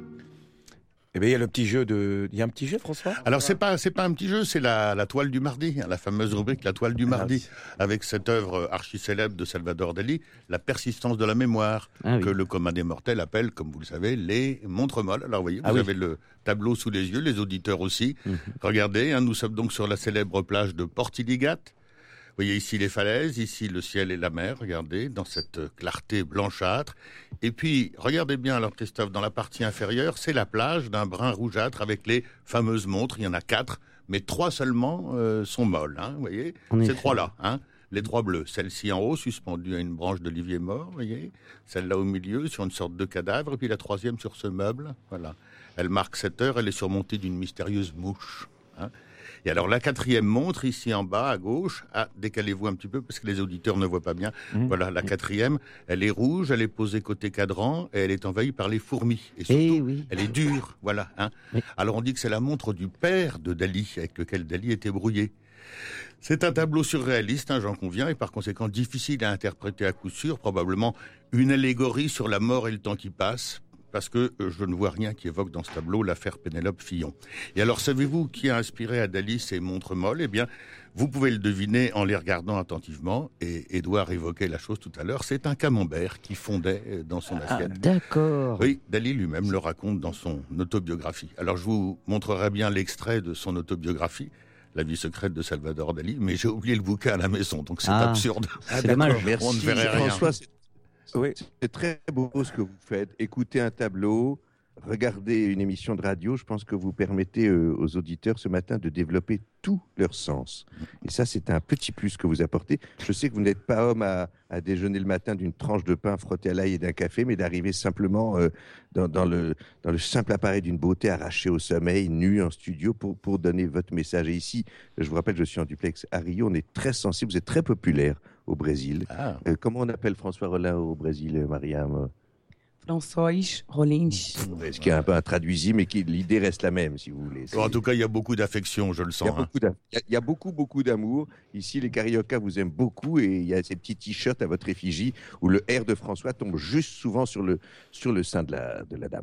Eh bien, il y a le petit jeu Il y a un petit jeu, François? Alors, c'est pas un petit jeu, c'est la toile du mardi, hein, la fameuse rubrique La toile du mardi, avec cette œuvre archi-célèbre de Salvador Dali, La persistance de la mémoire, que le commun des mortels appelle, comme vous le savez, les montres molles. Alors, vous voyez, vous avez le tableau sous les yeux, les auditeurs aussi. Regardez, hein, nous sommes donc sur la célèbre plage de Portiligat. Vous voyez ici les falaises, ici le ciel et la mer, regardez, dans cette clarté blanchâtre. Et puis, regardez bien alors Christophe, dans la partie inférieure, c'est la plage d'un brun rougeâtre avec les fameuses montres, il y en a 4, mais 3 seulement sont molles, hein, vous voyez, ces 3-là, hein. Les 3 bleues, celle-ci en haut, suspendue à une branche d'olivier mort, vous voyez, celle-là au milieu, sur une sorte de cadavre, et puis la 3e sur ce meuble, voilà. Elle marque cette heure, elle est surmontée d'une mystérieuse mouche, hein. Et alors, la 4e montre, ici en bas, à gauche, décalez-vous un petit peu parce que les auditeurs ne voient pas bien. Voilà, la 4e, elle est rouge, elle est posée côté cadran et elle est envahie par les fourmis. Et surtout, elle est dure, voilà. Hein. Alors, on dit que c'est la montre du père de Dali, avec lequel Dali était brouillé. C'est un tableau surréaliste, hein, j'en conviens, et par conséquent difficile à interpréter à coup sûr, probablement une allégorie sur la mort et le temps qui passe, parce que je ne vois rien qui évoque dans ce tableau l'affaire Pénélope Fillon. Et alors, savez-vous qui a inspiré à Dali ces montres molles? Eh bien, vous pouvez le deviner en les regardant attentivement, et Édouard évoquait la chose tout à l'heure, c'est un camembert qui fondait dans son assiette. Ah, d'accord. Oui, Dali lui-même le raconte dans son autobiographie. Alors, je vous montrerai bien l'extrait de son autobiographie, La vie secrète de Salvador Dali, mais j'ai oublié le bouquin à la maison, donc c'est absurde. C'est dommage. Merci, on ne verrait rien. François, c'est très beau ce que vous faites. Écoutez un tableau, regardez une émission de radio. Je pense que vous permettez aux auditeurs ce matin de développer tous leurs sens. Et ça, c'est un petit plus que vous apportez. Je sais que vous n'êtes pas homme à déjeuner le matin d'une tranche de pain frottée à l'ail et d'un café, mais d'arriver simplement dans le simple appareil d'une beauté arrachée au sommeil, nu en studio, pour donner votre message. Et ici, je vous rappelle, je suis en duplex à Rio. On est très sensible, vous êtes très populaire au Brésil. Comment on appelle François Rollin au Brésil, Mariam? François Rollins. Ce qui est un peu intraduisible, mais l'idée reste la même, si vous voulez. En tout cas, il y a beaucoup d'affection, je le sens. Il y a beaucoup d'amour. Ici, les Carioca vous aiment beaucoup et il y a ces petits t-shirts à votre effigie où le R de François tombe juste souvent sur le sein de la dame.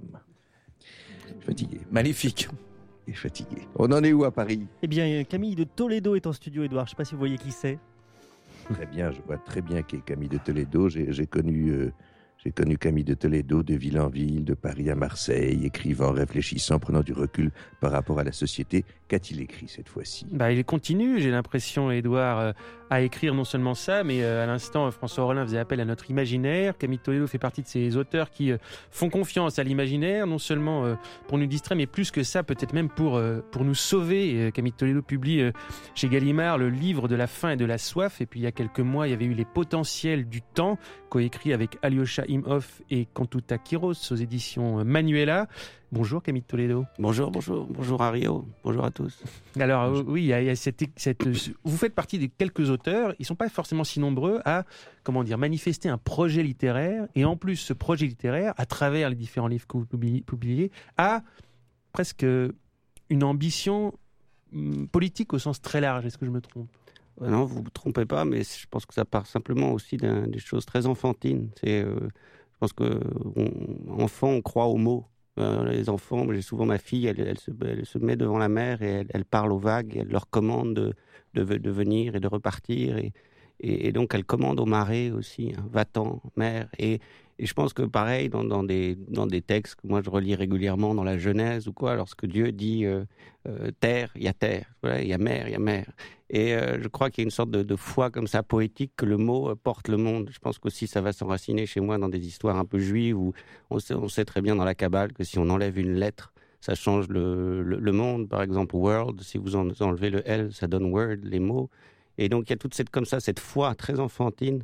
Je suis fatigué. Magnifique. Et fatigué. On en est où à Paris? Eh bien, Camille de Toledo est en studio, Édouard. Je ne sais pas si vous voyez qui c'est. Très bien, je vois très bien qui est Camille de Toledo. J'ai connu Camille de Toledo de ville en ville, de Paris à Marseille, écrivant, réfléchissant, prenant du recul par rapport à la société. Qu'a-t-il écrit cette fois-ci? Il continue, j'ai l'impression, Édouard, à écrire non seulement ça, mais à l'instant, François Rollin faisait appel à notre imaginaire. Camille de Toledo fait partie de ces auteurs qui font confiance à l'imaginaire, non seulement pour nous distraire, mais plus que ça, peut-être même pour nous sauver. Camille de Toledo publie chez Gallimard le livre de la faim et de la soif. Et puis il y a quelques mois, il y avait eu Les potentiels du temps, coécrit avec Alyosha Imhoff et Kantuta Kiros aux éditions Manuela. Bonjour Camille de Toledo. Bonjour à Rio, bonjour à tous. Alors oui, il y a vous faites partie des quelques auteurs, ils ne sont pas forcément si nombreux à manifester un projet littéraire, et en plus ce projet littéraire, à travers les différents livres que vous publiez, a presque une ambition politique au sens très large. Est-ce que je me trompe? Non, vous ne vous trompez pas, mais je pense que ça part simplement aussi des choses très enfantines. Je pense qu'enfant, on croit aux mots. Les enfants, j'ai souvent ma fille, elle se met devant la mer et elle parle aux vagues, elle leur commande de venir et de repartir. Et donc, elle commande aux marées aussi, hein, va-t'en, mer. Et je pense que pareil, dans des textes que moi je relis régulièrement dans la Genèse ou quoi, lorsque Dieu dit terre, il y a terre, voilà, il y a mer, il y a mer. Et je crois qu'il y a une sorte de foi comme ça poétique que le mot porte le monde. Je pense qu'aussi ça va s'enraciner chez moi dans des histoires un peu juives où on sait très bien dans la Kabbale que si on enlève une lettre, ça change le monde. Par exemple, world, si vous enlevez le L, ça donne word, les mots. Et donc il y a toute cette foi très enfantine.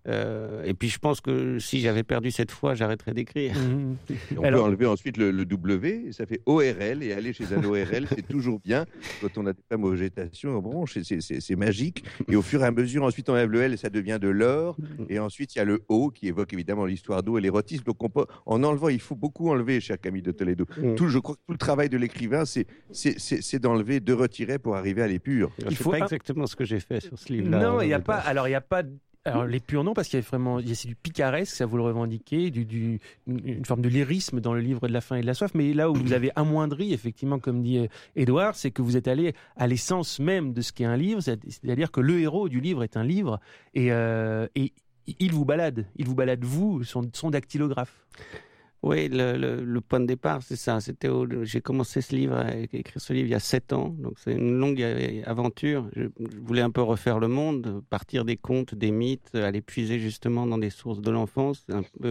Et puis je pense que si j'avais perdu cette foi, j'arrêterais d'écrire. On peut enlever ensuite le W, et ça fait ORL, et aller chez un ORL, c'est toujours bien. Quand on a des femmes aux végétations, en branche, c'est magique. Et au fur et à mesure, ensuite on enlève le L, et ça devient de l'or. Et ensuite il y a le O, qui évoque évidemment l'histoire d'eau et l'érotisme. Donc en enlevant, il faut beaucoup enlever, cher Camille de Toledo. Je crois que tout le travail de l'écrivain, c'est d'enlever, de retirer pour arriver à l'épure. C'est pas exactement ce que j'ai fait sur ce livre-là. Non, il n'y a pas... Alors il n'y a pas... Alors les purs non, parce qu'il y a c'est du picaresque, ça vous le revendiquez, une forme de lyrisme dans le livre de la faim et de la soif, mais là où vous avez amoindri, effectivement, comme dit Édouard, c'est que vous êtes allé à l'essence même de ce qu'est un livre, c'est-à-dire que le héros du livre est un livre, et il vous balade, vous, son dactylographe. Oui, le point de départ, c'est ça. J'ai commencé écrire ce livre il y a 7 ans, donc c'est une longue aventure. Je voulais un peu refaire le monde, partir des contes, des mythes, aller puiser justement dans des sources de l'enfance.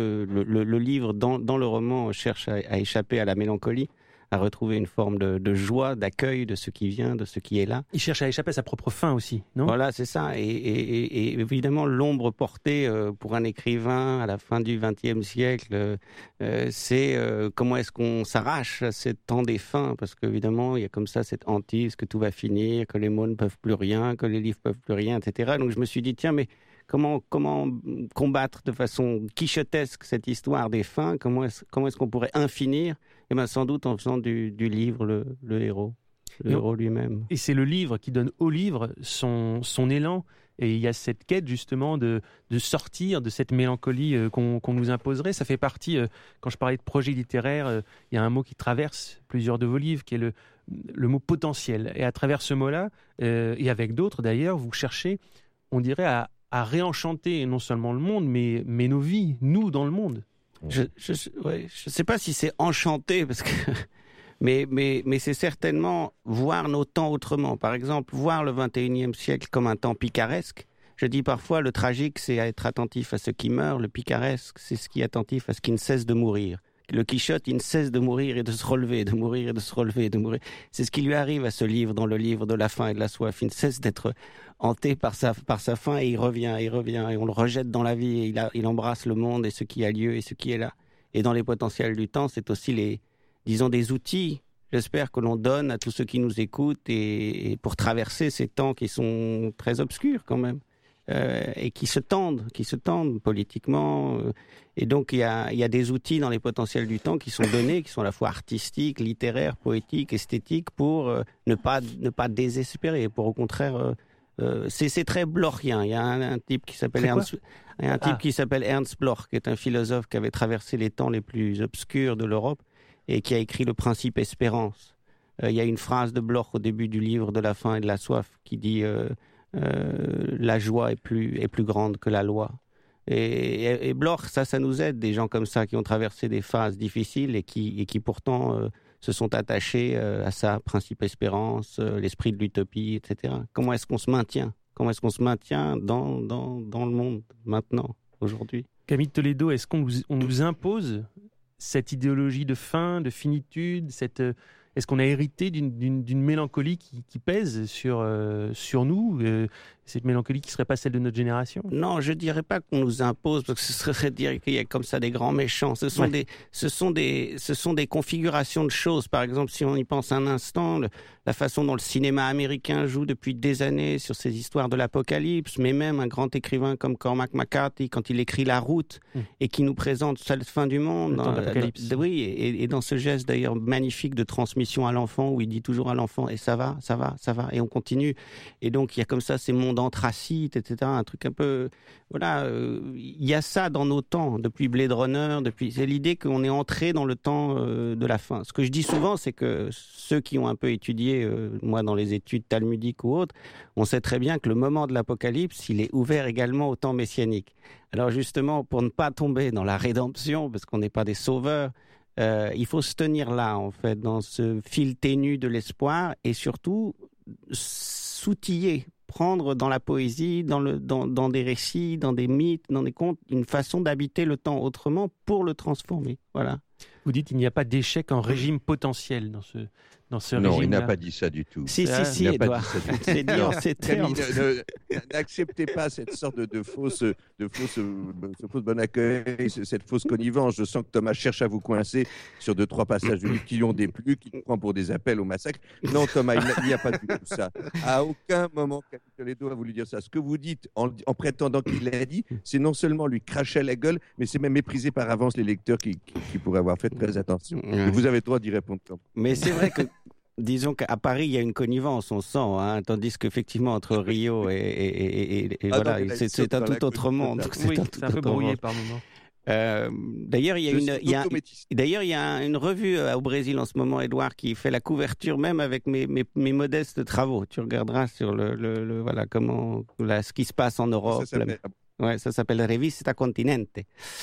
Le livre, dans le roman, cherche à échapper à la mélancolie, à retrouver une forme de joie, d'accueil de ce qui vient, de ce qui est là. Il cherche à échapper à sa propre fin aussi, non? Voilà, c'est ça. Et évidemment, l'ombre portée pour un écrivain à la fin du XXe siècle, c'est comment est-ce qu'on s'arrache à ce temps des fins, parce qu'évidemment, il y a comme ça cette hantise que tout va finir, que les mots ne peuvent plus rien, que les livres ne peuvent plus rien, etc. Donc je me suis dit, tiens, mais comment combattre de façon quichotesque cette histoire des fins? Comment est-ce qu'on pourrait infinir? Eh bien, sans doute en faisant du livre le héros, héros lui-même. Et c'est le livre qui donne au livre son élan. Et il y a cette quête justement de sortir de cette mélancolie qu'on nous imposerait. Ça fait partie, quand je parlais de projet littéraire, il y a un mot qui traverse plusieurs de vos livres, qui est le mot potentiel. Et à travers ce mot-là, et avec d'autres d'ailleurs, vous cherchez, on dirait, à réenchanter non seulement le monde, mais nos vies, nous dans le monde. Je sais pas si c'est enchanté, parce que mais c'est certainement voir nos temps autrement. Par exemple, voir le XXIe siècle comme un temps picaresque. Je dis parfois, le tragique, c'est être attentif à ce qui meurt. Le picaresque, c'est ce qui est attentif à ce qui ne cesse de mourir. Le Quichotte, il ne cesse de mourir et de se relever, de mourir et de se relever, de mourir. C'est ce qui lui arrive à ce livre, dans le livre de la faim et de la soif. Il ne cesse d'être hanté par sa faim, et il revient, et on le rejette dans la vie, et il embrasse le monde et ce qui a lieu et ce qui est là. Et dans les potentiels du temps, c'est aussi des outils, j'espère, que l'on donne à tous ceux qui nous écoutent, et pour traverser ces temps qui sont très obscurs quand même. et qui se tendent politiquement. Et donc il y a des outils dans les potentiels du temps qui sont donnés, qui sont à la fois artistiques, littéraires, poétiques, esthétiques, pour ne pas désespérer, pour au contraire... c'est très blochien. Il y a un type qui s'appelle Ernst Bloch, qui est un philosophe qui avait traversé les temps les plus obscurs de l'Europe et qui a écrit le principe espérance. Il y a une phrase de Bloch au début du livre de la faim et de la soif qui dit la joie est plus grande que la loi. Et Bloch, ça nous aide, des gens comme ça qui ont traversé des phases difficiles et qui pourtant se sont attachés à ça, principe espérance, l'esprit de l'utopie, etc. Comment est-ce qu'on se maintient dans le monde maintenant, aujourd'hui? Camille Toledo, est-ce qu'on nous impose cette idéologie de fin, de finitude, est-ce qu'on a hérité d'une mélancolie qui pèse sur nous, cette mélancolie qui ne serait pas celle de notre génération? Non, je ne dirais pas qu'on nous impose, parce que ce serait dire qu'il y a comme ça des grands méchants. Ce sont des configurations de choses. Par exemple, si on y pense un instant, la façon dont le cinéma américain joue depuis des années sur ces histoires de l'apocalypse, mais même un grand écrivain comme Cormac McCarthy, quand il écrit La Route, et qui nous présente cette fin du monde, oui, et dans ce geste d'ailleurs magnifique de transmission à l'enfant, où il dit toujours à l'enfant, et ça va, et on continue. Et donc il y a comme ça ces mondes anthracites, etc. Un truc un peu... Voilà, il y a ça dans nos temps, depuis Blade Runner, c'est l'idée qu'on est entré dans le temps de la fin. Ce que je dis souvent, c'est que ceux qui ont un peu étudié, moi dans les études talmudiques ou autres, on sait très bien que le moment de l'apocalypse, il est ouvert également au temps messianique. Alors justement, pour ne pas tomber dans la rédemption, parce qu'on n'est pas des sauveurs, il faut se tenir là, en fait, dans ce fil ténu de l'espoir, et surtout s'outiller, prendre dans la poésie, dans des récits, dans des mythes, dans des contes, une façon d'habiter le temps autrement pour le transformer. Voilà. Vous dites qu'il n'y a pas d'échec en régime potentiel dans ce régime-là. Non, il n'a pas dit ça du tout. Si, Édouard. C'est dit en ces termes. N'acceptez pas cette sorte de fausse bon accueil, cette fausse connivence. Je sens que Thomas cherche à vous coincer sur 2-3 passages du livre qui lui ont déplu, qui nous prend pour des appels au massacre. Non, Thomas, il n'y a pas du tout ça. À aucun moment, Camille Toledo a voulu dire ça. Ce que vous dites en prétendant qu'il l'a dit, c'est non seulement lui cracher à la gueule, mais c'est même mépriser par avance les lecteurs qui pourraient avoir fait très attention. Et vous avez le droit d'y répondre. Mais c'est vrai que disons qu'à Paris, il y a une connivence, on sent, tandis qu'effectivement, entre Rio et voilà, c'est un tout autre monde. Oui, c'est un peu brouillé par moments. D'ailleurs, il y a une revue au Brésil en ce moment, Édouard, qui fait la couverture même avec mes modestes travaux. Tu regarderas sur voilà ce qui se passe en Europe. Ça s'appelle Revista Continente.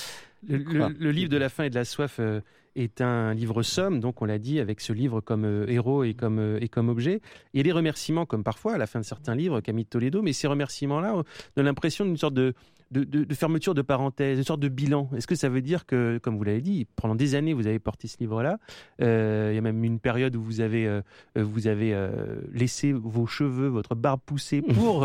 Le livre de la faim et de la soif est un livre somme, donc on l'a dit, avec ce livre comme héros et comme objet. Et les remerciements, comme parfois à la fin de certains livres, Camille Toledo, mais ces remerciements-là donnent l'impression d'une sorte de fermeture de parenthèse, une sorte de bilan. Est-ce que ça veut dire que, comme vous l'avez dit, pendant des années, vous avez porté ce livre-là, il y a même une période où vous avez laissé vos cheveux, votre barbe pousser pour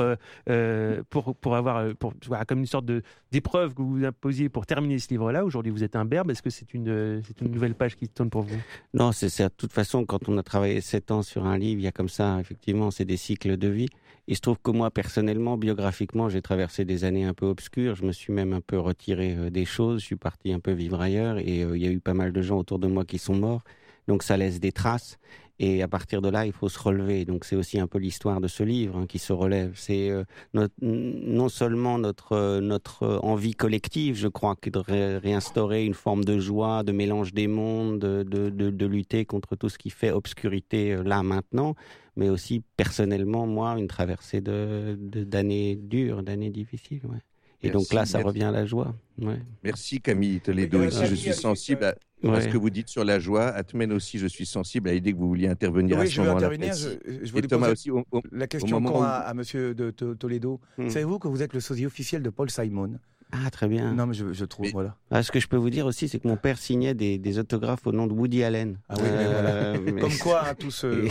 avoir comme une sorte d'épreuve que vous vous imposiez pour terminer ce livre-là. Aujourd'hui, vous êtes un berbe. Est-ce que c'est une nouvelle page qui se tourne pour vous? Non, c'est de toute façon, quand on a travaillé 7 ans sur un livre, il y a comme ça, effectivement, c'est des cycles de vie. Il se trouve que moi, personnellement, biographiquement, j'ai traversé des années un peu obscures. Je me suis même un peu retiré des choses. Je suis parti un peu vivre ailleurs et il y a eu pas mal de gens autour de moi qui sont morts. Donc ça laisse des traces. Et à partir de là, il faut se relever. Donc c'est aussi un peu l'histoire de ce livre qui se relève. C'est non seulement notre envie collective, je crois, qui de réinstaurer une forme de joie, de mélange des mondes, de lutter contre tout ce qui fait obscurité là maintenant, mais aussi personnellement, moi, une traversée d'années dures, d'années difficiles. Ouais. Et donc là, ça revient à la joie. Ouais. Merci Camille Toledo. Ici, je suis sensible à ce que vous dites sur la joie. Atmen aussi, je suis sensible à l'idée que vous vouliez intervenir à ce moment-là. Je voulais poser aussi la question à Monsieur de Toledo. Savez-vous que vous êtes le sosie officiel de Paul Simon? Ah, très bien. Non, mais je trouve, voilà. Ce que je peux vous dire aussi, c'est que mon père signait des autographes au nom de Woody Allen. Ah oui, mais voilà. Comme quoi, tous ceux...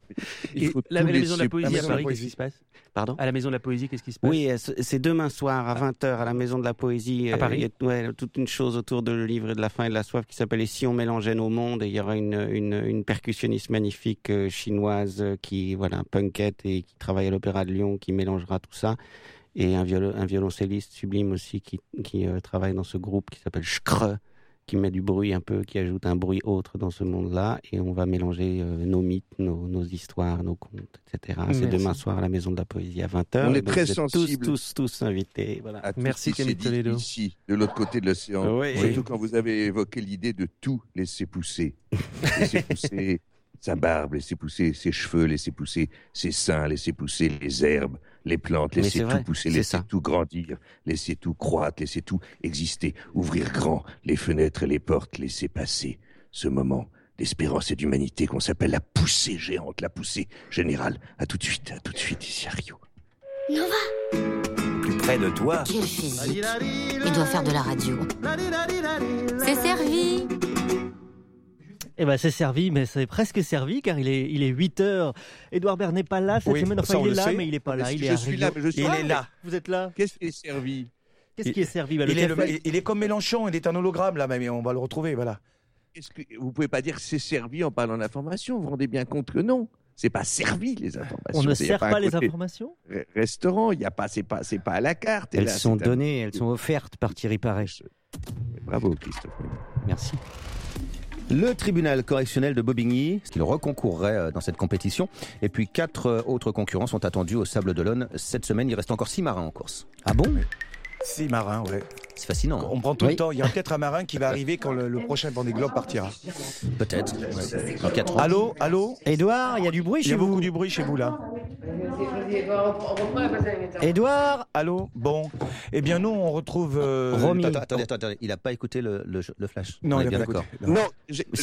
La Maison de la Poésie à Paris, qu'est-ce qui se passe? Pardon? À la Maison de la Poésie, qu'est-ce qui se passe? Oui, c'est demain soir à 20h à la Maison de la Poésie. À Paris? Il y a toute une chose autour de le livre de la faim et de la soif qui s'appelle « Et si on mélangeait nos mondes ?» Et il y aura une percussionniste magnifique chinoise qui, punkette et qui travaille à l'Opéra de Lyon, qui mélangera tout ça. et un violoncelliste sublime aussi qui travaille dans ce groupe qui s'appelle Shkre, qui met du bruit un peu, qui ajoute un bruit autre dans ce monde-là, et on va mélanger nos mythes, nos histoires, nos contes, etc. C'est demain soir à la Maison de la Poésie à 20h. On est très sensibles. Tous invités. Voilà. Merci Camille Toledo. Ici, de l'autre côté de l'océan. Oui. Surtout quand vous avez évoqué l'idée de tout laisser pousser. Laisser pousser sa barbe, laisser pousser ses cheveux, laisser pousser ses seins, laisser pousser les herbes, les plantes, laisser tout pousser, laisser tout grandir, laisser tout croître, laisser tout exister, ouvrir grand les fenêtres et les portes, laisser passer ce moment d'espérance et d'humanité qu'on s'appelle la poussée géante, la poussée générale. À tout de suite ici à Rio. Nova. Plus près de toi. Quelle physique. Il doit faire de la radio. C'est servi. Eh ben c'est servi, mais c'est presque servi car il est 8h. Édouard Baird n'est pas là cette semaine. Enfin, il est là, mais il n'est pas là. Il est là. Vous êtes là. Qu'est-ce qui est servi? Qu'est-ce qui est servi? Il est comme Mélenchon, il est un hologramme là, mais on va le retrouver, voilà. Vous pouvez pas dire c'est servi en parlant d'information. Vous vous rendez bien compte que non. C'est pas servi les informations. On ne sert pas les informations. Restaurant, il y a pas, c'est pas à la carte. Elles sont données, elles sont offertes par Thierry Paré. Bravo Christophe. Merci. Le tribunal correctionnel de Bobigny, qu'il reconcourrait dans cette compétition. Et puis 4 autres concurrents sont attendus au Sable d'Olonne cette semaine. Il reste encore 6 marins en course. Ah bon? 6 marins, ouais. C'est fascinant. On prend tout le temps. Il y a peut-être un marin qui va arriver quand le prochain Vendée Globe partira. Peut-être. Dans 4 ans. Allô Édouard, il y a du bruit chez vous. Il y a beaucoup du bruit chez vous là. Édouard. Allô. Bon. Eh bien nous on retrouve Romy. Attendez. Il n'a pas écouté le flash. Non, il n'a pas d'accord. écouté. Non,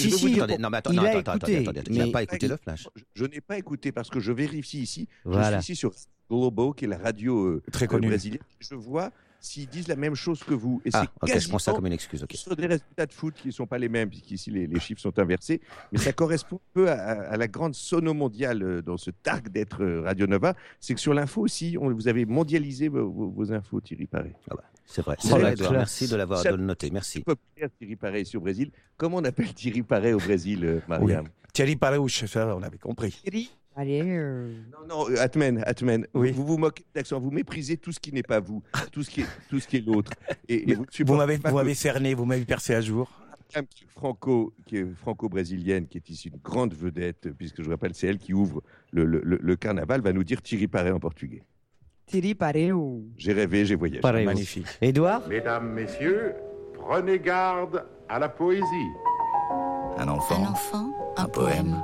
il n'a pas écouté le flash. Je n'ai pas écouté parce que je vérifie ici. Voilà. Je suis ici sur Globo, qui est la radio très connue brésilienne. Je vois s'ils disent la même chose que vous. Et ok, je prends ça comme une excuse. Okay. Sur des résultats de foot qui ne sont pas les mêmes, puisqu'ici les chiffres sont inversés, mais ça correspond un peu à la grande sono mondiale dans ce targ d'être Radio Nova. C'est que sur l'info aussi, vous avez mondialisé vos infos, Thierry Paré. Ah bah, c'est vrai. Merci de l'avoir noté. Merci. Populaire Thierry Paré ici au Brésil. Comment on appelle Thierry Paré au Brésil, Mariam? Thierry Parouche, ça on avait compris. Thierry. Non, Atmen, oui. Vous vous moquez d'accent, vous méprisez tout ce qui n'est pas vous, tout ce qui est l'autre. Et vous m'avez cerné, vous m'avez percé à jour. Qui est franco-brésilienne, qui est ici une grande vedette, puisque je vous rappelle, c'est elle qui ouvre le carnaval, va nous dire Thierry Paré en portugais. Thierry Paré J'ai rêvé, j'ai voyagé. Paré, magnifique. Édouard. Mesdames, messieurs, prenez garde à la poésie. Un enfant, un poème.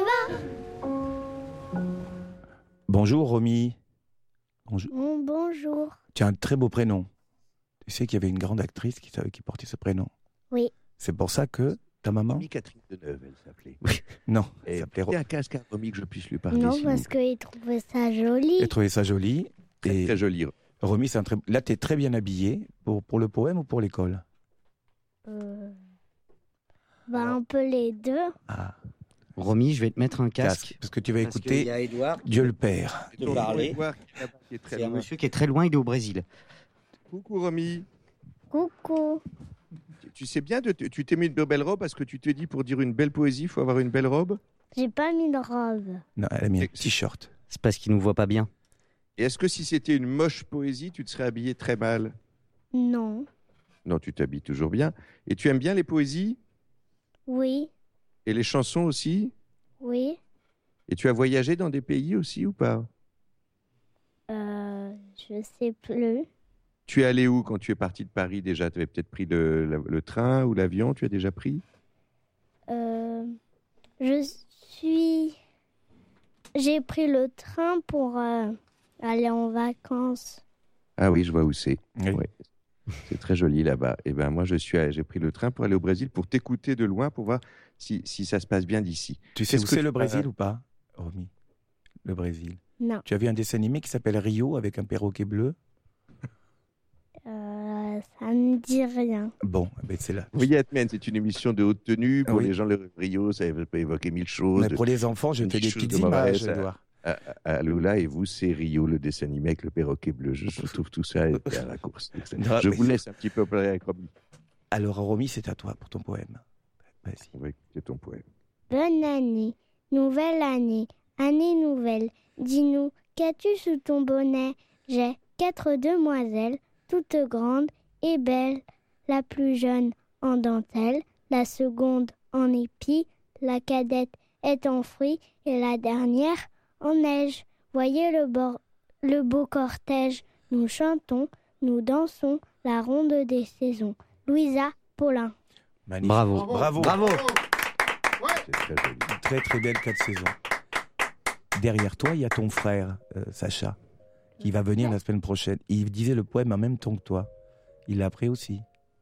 Bonjour Romy. Bonjour. Tu as un très beau prénom. Tu sais qu'il y avait une grande actrice qui portait ce prénom. Oui. C'est pour ça que ta maman... Catherine Deneuve, elle s'appelait. Non, elle s'appelait... un casque à Romy que je puisse lui parler. Non, parce qu'il trouvait ça joli. Il trouvait ça joli. Très joli. Romy, là, tu es très bien habillée pour le poème ou pour l'école? Un peu les deux. Ah. Romy, je vais te mettre un casque. Parce que tu vas écouter Dieu le Père. C'est un monsieur qui est très loin, il est au Brésil. Coucou Romy. Coucou. Tu sais bien, tu t'es mis une belle robe parce que tu te dis pour dire une belle poésie, il faut avoir une belle robe? J'ai pas mis de robe. Non, elle a mis un t-shirt. C'est parce qu'il nous voit pas bien. Et est-ce que si c'était une moche poésie, tu te serais habillé très mal? Non. Non, tu t'habilles toujours bien. Et tu aimes bien les poésies? Oui. Et les chansons aussi? Oui. Et tu as voyagé dans des pays aussi ou pas? Je sais plus. Tu es allé où quand tu es parti de Paris déjà? Tu avais peut-être pris le train ou l'avion? Tu as déjà pris? J'ai pris le train pour aller en vacances. Ah oui, je vois où c'est. Oui. Ouais. C'est très joli là-bas. Et ben moi, j'ai pris le train pour aller au Brésil pour t'écouter de loin pour voir si ça se passe bien d'ici. Tu sais où c'est le Brésil ou pas, Romy? Le Brésil. Non. Tu as vu un dessin animé qui s'appelle Rio avec un perroquet bleu? Ça ne dit rien. Bon, ben c'est là. Oui, Atmen, c'est une émission de haute tenue. Pour les gens, le Rio, ça peut évoquer mille choses. Mais pour les enfants, je fais des petites images, Edouard. À Lula, et vous, c'est Rio, le dessin animé avec le perroquet bleu. Je trouve tout ça à la course. Je vous laisse un petit peu parler avec Romy. Alors, Romy, c'est à toi pour ton poème. Vas-y. On va écouter ton poème. Bonne année, nouvelle année, année nouvelle. Dis-nous, qu'as-tu sous ton bonnet? J'ai 4 demoiselles, toutes grandes et belles. La plus jeune en dentelle, la seconde en épi, la cadette est en fruits et la dernière en neige. Voyez le beau cortège, nous chantons, nous dansons la ronde des saisons. Louisa Paulin. Magnifique. Bravo. C'est très joli. Très très belle 4 saisons. Derrière toi, il y a ton frère, Sacha, qui va venir la semaine prochaine. Il disait le poème en même temps que toi. Il l'a appris aussi.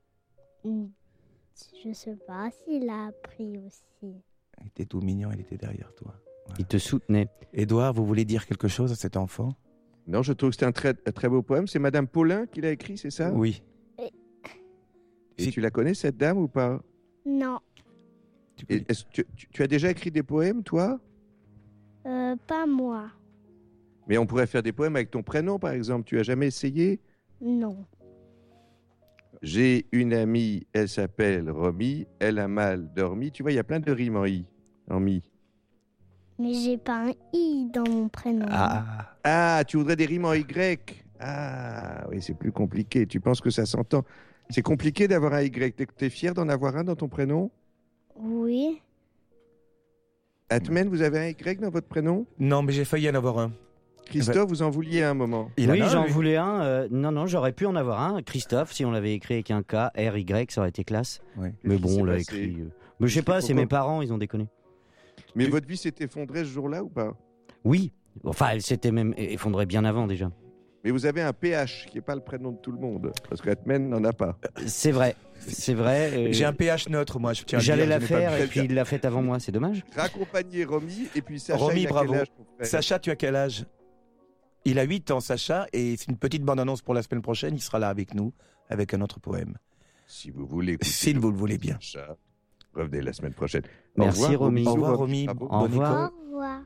Je sais pas s'il a appris aussi. Il était tout mignon, il était derrière toi. Voilà. Il te soutenait. Édouard, vous voulez dire quelque chose à cet enfant? Non, je trouve que c'était un très beau poème. C'est Madame Paulin qui l'a écrit, c'est ça? Oui. Et tu la connais, cette dame, ou pas? Non, Est-ce que tu as déjà écrit des poèmes, toi? pas moi. Mais on pourrait faire des poèmes avec ton prénom, par exemple. Tu as jamais essayé? Non. J'ai une amie, elle s'appelle Romy, elle a mal dormi. Tu vois, il y a plein de rimes en i, en mi. Mais j'ai pas un i dans mon prénom. Ah, tu voudrais des rimes en y? Ah, oui, c'est plus compliqué. Tu penses que ça s'entend? C'est compliqué d'avoir un y. T'es fier d'en avoir un dans ton prénom? Oui. Atmen, vous avez un y dans votre prénom? Non, mais j'ai failli en avoir un. Christophe, vous en vouliez un moment? Oui, j'en voulais un. Non, j'aurais pu en avoir un. Christophe, si on l'avait écrit avec un K, R, Y, ça aurait été classe. Oui. Mais bon, on l'a écrit. Mais je sais pas, c'est mes parents, ils ont déconné. Mais votre vie s'est effondrée ce jour-là ou pas? Oui. Enfin, elle s'était même effondrée bien avant déjà. Mais vous avez un PH qui n'est pas le prénom de tout le monde, parce qu'Atmen n'en a pas. C'est vrai. C'est vrai. J'ai un PH neutre, moi. J'allais la faire et puis il l'a faite avant moi, c'est dommage. Raccompagner Romy et puis Sacha. Romy, il a bravo. quel âge, ton frère? Sacha, tu as quel âge? Il a 8 ans, Sacha, et c'est une petite bande-annonce pour la semaine prochaine. Il sera là avec nous, avec un autre poème. Si vous voulez. Si vous le voulez bien. Sacha, revenez la semaine prochaine. Merci, Romy. Au revoir, Romy. Au revoir. Au revoir.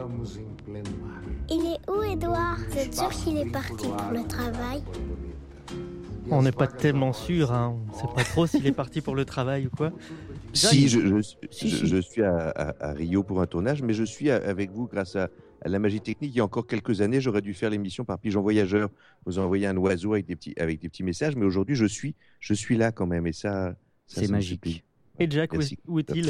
Il est où, Édouard? Vous êtes sûr qu'il est parti pour le travail? On n'est pas tellement sûr, hein. On ne sait pas trop s'il est parti pour le travail ou quoi. Si, je suis à Rio pour un tournage, mais je suis avec vous grâce à la magie technique. Il y a encore quelques années, j'aurais dû faire l'émission par pigeon voyageur. Vous envoyez un oiseau avec des petits messages, mais aujourd'hui, je suis là quand même, et ça c'est magique. Supplie. Et Jack, où est-il?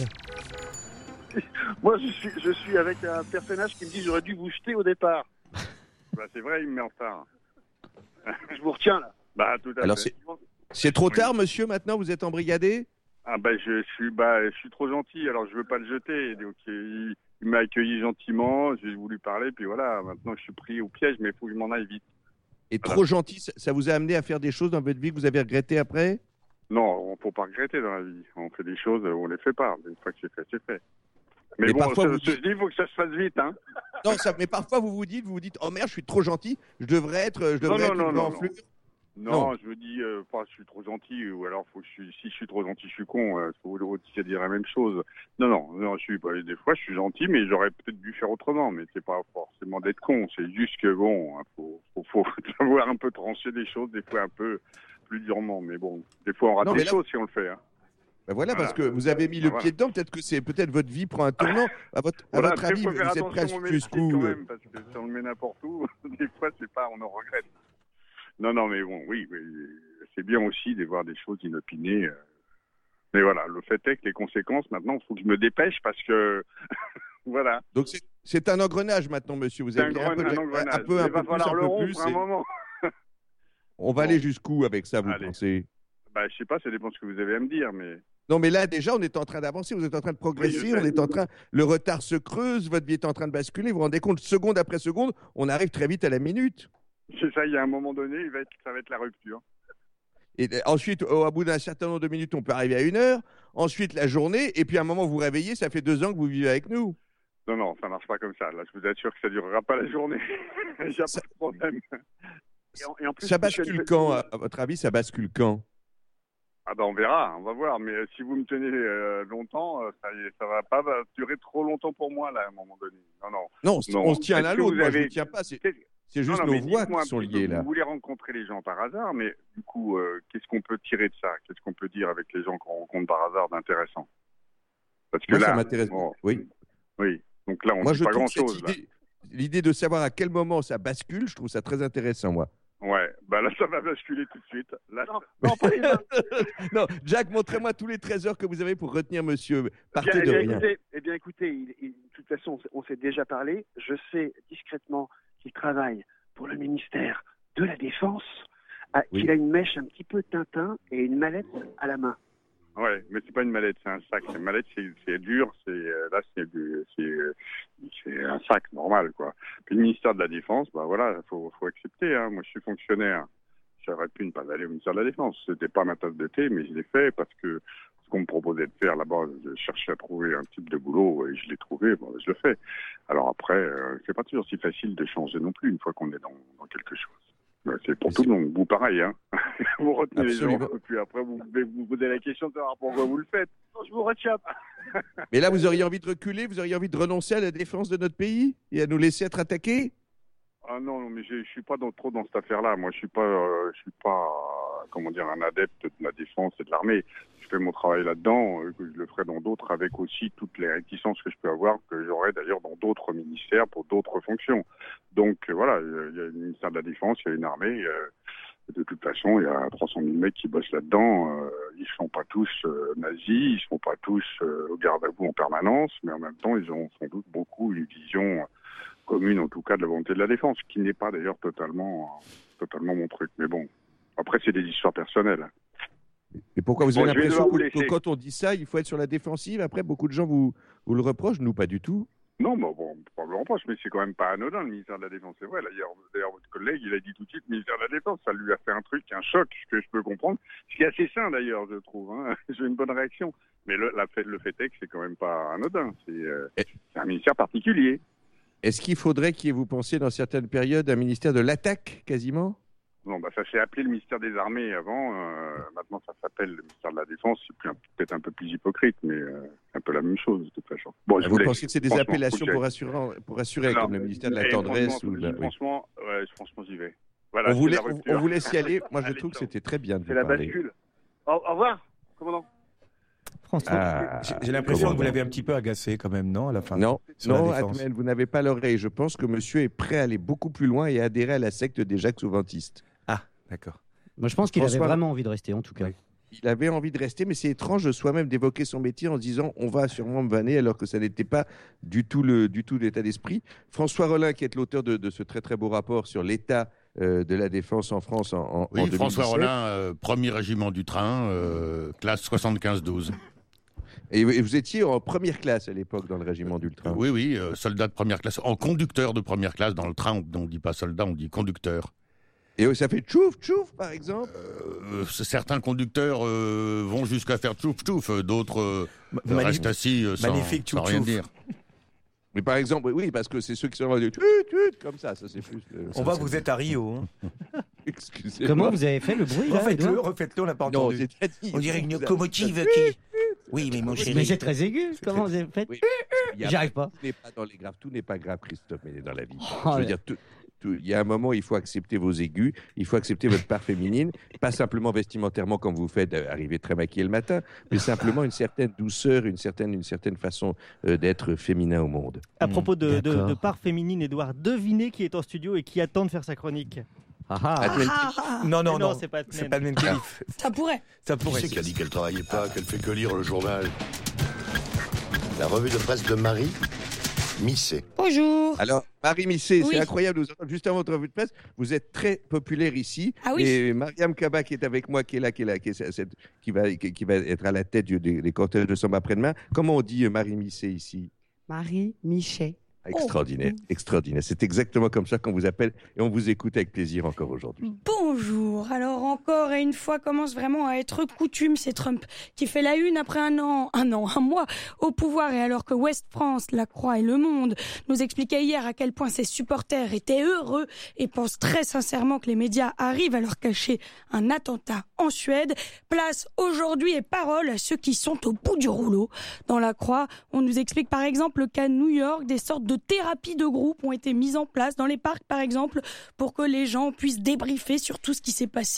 Moi, je suis avec un personnage qui me dit j'aurais dû vous jeter au départ. Bah, c'est vrai, il me met en retard. Je vous retiens là. Bah, tout à Alors, fait. c'est trop tard, monsieur, maintenant, vous êtes embrigadé? Ah bah je suis trop gentil, alors je veux pas le jeter. Donc il m'a accueilli gentiment, j'ai voulu parler, puis voilà, maintenant je suis pris au piège, mais il faut que je m'en aille vite. Et trop gentil, ça vous a amené à faire des choses dans votre vie que vous avez regrettées après? Non, on ne faut pas regretter dans la vie. On fait des choses, on les fait pas. Une fois que c'est fait, c'est fait. Mais bon, parfois, il faut que ça se fasse vite, hein. Non, mais parfois vous vous dites, oh merde, je suis trop gentil, je devrais être une enflure. Non, je me dis, je suis trop gentil, ou alors si je suis trop gentil, je suis con. Il faut aussi dire la même chose. Non, des fois je suis gentil, mais j'aurais peut-être dû faire autrement. Mais c'est pas forcément d'être con, c'est juste que bon, faut savoir un peu trancher des choses, des fois un peu plus durement. Mais bon, des fois on rate des choses si on le fait. Hein. Ben voilà, parce que vous avez mis le pied dedans, peut-être votre vie prend un tournant. À votre avis, vous êtes presque jusqu'où quand même, parce que si on le met n'importe où, des fois on en regrette. Non, mais bon, oui, c'est bien aussi de voir des choses inopinées. Mais voilà, le fait est que les conséquences, maintenant, il faut que je me dépêche parce que, voilà. Donc c'est un engrenage maintenant, monsieur. Vous avez un peu falloir le rompre un moment. On va aller jusqu'où avec ça, vous pensez? Bah, je sais pas, ça dépend de ce que vous avez à me dire, mais... Non, mais là, déjà, on est en train d'avancer, vous êtes en train de progresser, le retard se creuse, votre vie est en train de basculer, vous vous rendez compte, seconde après seconde, on arrive très vite à la minute. C'est ça, il y a un moment donné, ça va être la rupture. Et ensuite, au bout d'un certain nombre de minutes, on peut arriver à 1 heure, ensuite la journée, et puis à un moment, vous vous réveillez, ça fait 2 ans que vous vivez avec nous. Non, ça marche pas comme ça, là, je vous assure que ça durera pas la journée, il n'y a pas de problème. Et en plus, ça bascule quand, à votre avis, ça bascule quand? Ah ben on verra, on va voir. Mais si vous me tenez longtemps, ça va pas durer trop longtemps pour moi là à un moment donné. Non, on se tient l'un à l'autre. Moi, je ne tiens pas. C'est juste nos voix qui sont liées là. Vous voulez rencontrer les gens par hasard, mais du coup, qu'est-ce qu'on peut tirer de ça? Qu'est-ce qu'on peut dire avec les gens qu'on rencontre par hasard d'intéressant? Parce que moi, là, ça m'intéresse. Oui. Donc là, on ne dit pas grand-chose. L'idée de savoir à quel moment ça bascule, je trouve ça très intéressant, moi. Ouais, bah là, ça va basculer tout de suite. Là, Non, Jack, montrez-moi tous les trésors que vous avez pour retenir monsieur. Partez de rien. Écoutez, de toute façon, on s'est déjà parlé. Je sais discrètement qu'il travaille pour le ministère de la Défense, qu'il a une mèche un petit peu Tintin et une mallette à la main. Ouais, mais c'est pas une mallette, c'est un sac. Une mallette, c'est dur, c'est un sac normal, quoi. Puis le ministère de la Défense, bah voilà, faut accepter, hein. Moi, je suis fonctionnaire. J'aurais pu ne pas aller au ministère de la Défense. C'était pas ma tasse de thé, mais je l'ai fait parce que ce qu'on me proposait de faire là-bas, je cherchais à trouver un type de boulot et je l'ai trouvé, bon, je le fais. Alors après, c'est pas toujours si facile de changer non plus une fois qu'on est dans quelque chose. C'est pour tout le monde, vous pareil, hein. Vous retenez les gens, et puis après vous posez la question de savoir pourquoi vous le faites. Non, je vous retiens pas. Mais là, vous auriez envie de reculer, vous auriez envie de renoncer à la défense de notre pays et à nous laisser être attaqués? Ah non, mais je suis pas trop dans cette affaire-là. Moi, je suis pas, comment dire, un adepte de la défense et de l'armée. Je fais mon travail là-dedans, que je le ferai dans d'autres, avec aussi toutes les réticences que je peux avoir, que j'aurai d'ailleurs dans d'autres ministères pour d'autres fonctions. Donc voilà, il y a le ministère de la Défense, il y a une armée. De toute façon, il y a 300 000 mecs qui bossent là-dedans. Ils sont pas tous nazis, ils sont pas tous au garde à vous en permanence, mais en même temps, ils ont sans doute beaucoup une vision commune, en tout cas, de la volonté de la défense, qui n'est pas d'ailleurs totalement mon truc. Mais bon, après, c'est des histoires personnelles. Et pourquoi vous avez l'impression que quand on dit ça, il faut être sur la défensive? Après, beaucoup de gens vous le reprochent, nous pas du tout. Non, bon, pas le reproche, mais c'est quand même pas anodin, le ministère de la Défense. C'est vrai, d'ailleurs, votre collègue, il a dit tout de suite, ministère de la Défense, ça lui a fait un truc, un choc, que je peux comprendre. Ce qui est assez sain, d'ailleurs, je trouve. Hein. J'ai une bonne réaction. Mais le fait est que c'est quand même pas anodin. C'est un ministère particulier. Est-ce qu'il faudrait vous pensiez, dans certaines périodes, un ministère de l'attaque, quasiment? Non, ça s'est appelé le ministère des Armées avant. Maintenant, ça s'appelle le ministère de la Défense. C'est peut-être un peu plus hypocrite, mais un peu la même chose, de toute façon. Bon, vous pensez que c'est des appellations pour assurer, comme le ministère de la Tendresse franchement, j'y vais. Voilà, on vous laisse y aller. Moi, je trouve que c'était très bien de vous parler. C'est la bascule. Au revoir, commandant. J'ai l'impression que vous l'avez un petit peu agacé quand même, non, à la fin? Non, Atmen, vous n'avez pas l'oreille. Je pense que monsieur est prêt à aller beaucoup plus loin et à adhérer à la secte des Jacques-Souventistes. Ah, d'accord. Moi, je pense qu'il avait vraiment envie de rester, en tout cas. Il avait envie de rester, mais c'est étrange soi-même d'évoquer son métier en se disant on va sûrement me vanner, alors que ça n'était pas du tout l'état d'esprit. François Rollin, qui est l'auteur de ce très très beau rapport sur l'état de la défense en France en 2017. François Rollin, premier régiment du train, classe 75-12. Et vous étiez en première classe à l'époque dans le régiment du train? Oui, soldat de première classe, en conducteur de première classe dans le train. On ne dit pas soldat, on dit conducteur. Et ça fait tchouf tchouf, par exemple? Certains conducteurs vont jusqu'à faire tchouf tchouf, d'autres restent assis sans rien dire. Mais par exemple, oui, parce que c'est ceux qui sont là, comme ça c'est plus... vous êtes à Rio. Hein. Excusez-moi. Comment vous avez fait le bruit là? Refaites-le, on n'a pas entendu. On dirait une locomotive qui... Oui, mais mon chéri... Mais c'est très aigu, comment vous avez fait? J'y arrive pas. Tout n'est pas grave, Christophe, mais dans la vie. Je veux dire, il y a un moment où il faut accepter vos aigus, il faut accepter votre part féminine, pas simplement vestimentairement comme vous faites, arriver très maquillé le matin, mais simplement une certaine douceur, une certaine façon d'être féminin au monde. À propos de part féminine, Edouard, devinez qui est en studio et qui attend de faire sa chronique. Non, c'est pas Atmen Khelif. Ça pourrait. Qui c'est qui a dit qu'elle travaillait pas, qu'elle fait que lire le journal? La revue de presse de Marie Misset. Bonjour. Alors, Marie Misset, c'est incroyable de vous entendre juste avant votre revue de presse. Vous êtes très populaire ici. Ah oui. Et Mariam Kaba, qui est avec moi, qui va être à la tête des cortèges de Samba après-demain. Comment on dit Marie Misset ici? Marie Michet. Extraordinaire, extraordinaire. C'est exactement comme ça qu'on vous appelle et on vous écoute avec plaisir encore aujourd'hui. Bonjour. Alors encore et une fois commence vraiment à être coutume, c'est Trump qui fait la une après un mois au pouvoir, et alors que Ouest France, La Croix et Le Monde nous expliquaient hier à quel point ses supporters étaient heureux et pensent très sincèrement que les médias arrivent à leur cacher un attentat en Suède. Place aujourd'hui et parole à ceux qui sont au bout du rouleau. Dans La Croix, on nous explique par exemple qu'à New York, des sortes de thérapies de groupe ont été mises en place dans les parcs par exemple pour que les gens puissent débriefer sur tout ce qui s'est passé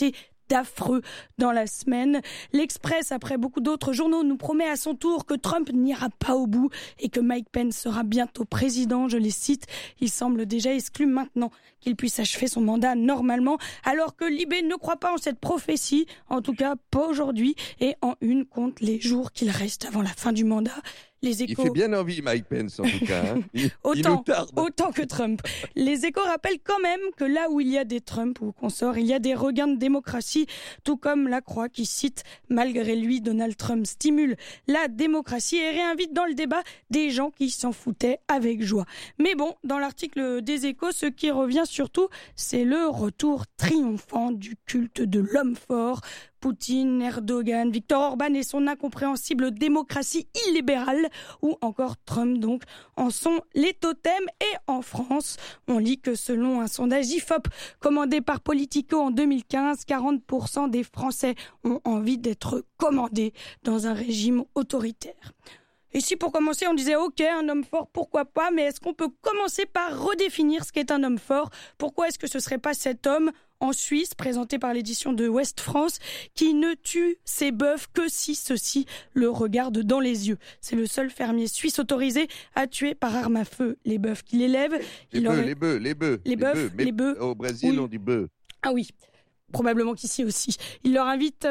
d'affreux dans la semaine. L'Express, après beaucoup d'autres journaux, nous promet à son tour que Trump n'ira pas au bout et que Mike Pence sera bientôt président. Je les cite, il semble déjà exclu maintenant qu'il puisse achever son mandat normalement, alors que Libé ne croit pas en cette prophétie, en tout cas pas aujourd'hui, et en une compte les jours qu'il reste avant la fin du mandat. Les Échos... Il fait bien envie, Mike Pence, en tout cas. Hein. Il nous tarde. Autant que Trump. Les Échos rappellent quand même que là où il y a des Trump ou consorts, il y a des regains de démocratie, tout comme La Croix qui cite « Malgré lui, Donald Trump stimule la démocratie et réinvite dans le débat des gens qui s'en foutaient avec joie ». Mais bon, dans l'article des Échos, ce qui revient surtout, c'est le retour triomphant du culte de l'homme fort. Poutine, Erdogan, Viktor Orban et son incompréhensible démocratie illibérale, ou encore Trump donc, en sont les totems. Et en France, on lit que selon un sondage IFOP commandé par Politico en 2015, 40% des Français ont envie d'être commandés dans un régime autoritaire. Et si pour commencer on disait ok, un homme fort, pourquoi pas, mais est-ce qu'on peut commencer par redéfinir ce qu'est un homme fort ? Pourquoi est-ce que ce serait pas cet homme en Suisse, présenté par l'édition de Ouest France, qui ne tue ses bœufs que si ceux-ci le regardent dans les yeux. C'est le seul fermier suisse autorisé à tuer par arme à feu les bœufs qu'il élève. Les bœufs. Au Brésil, oui. On dit bœufs. Ah oui. Probablement qu'ici aussi. Il leur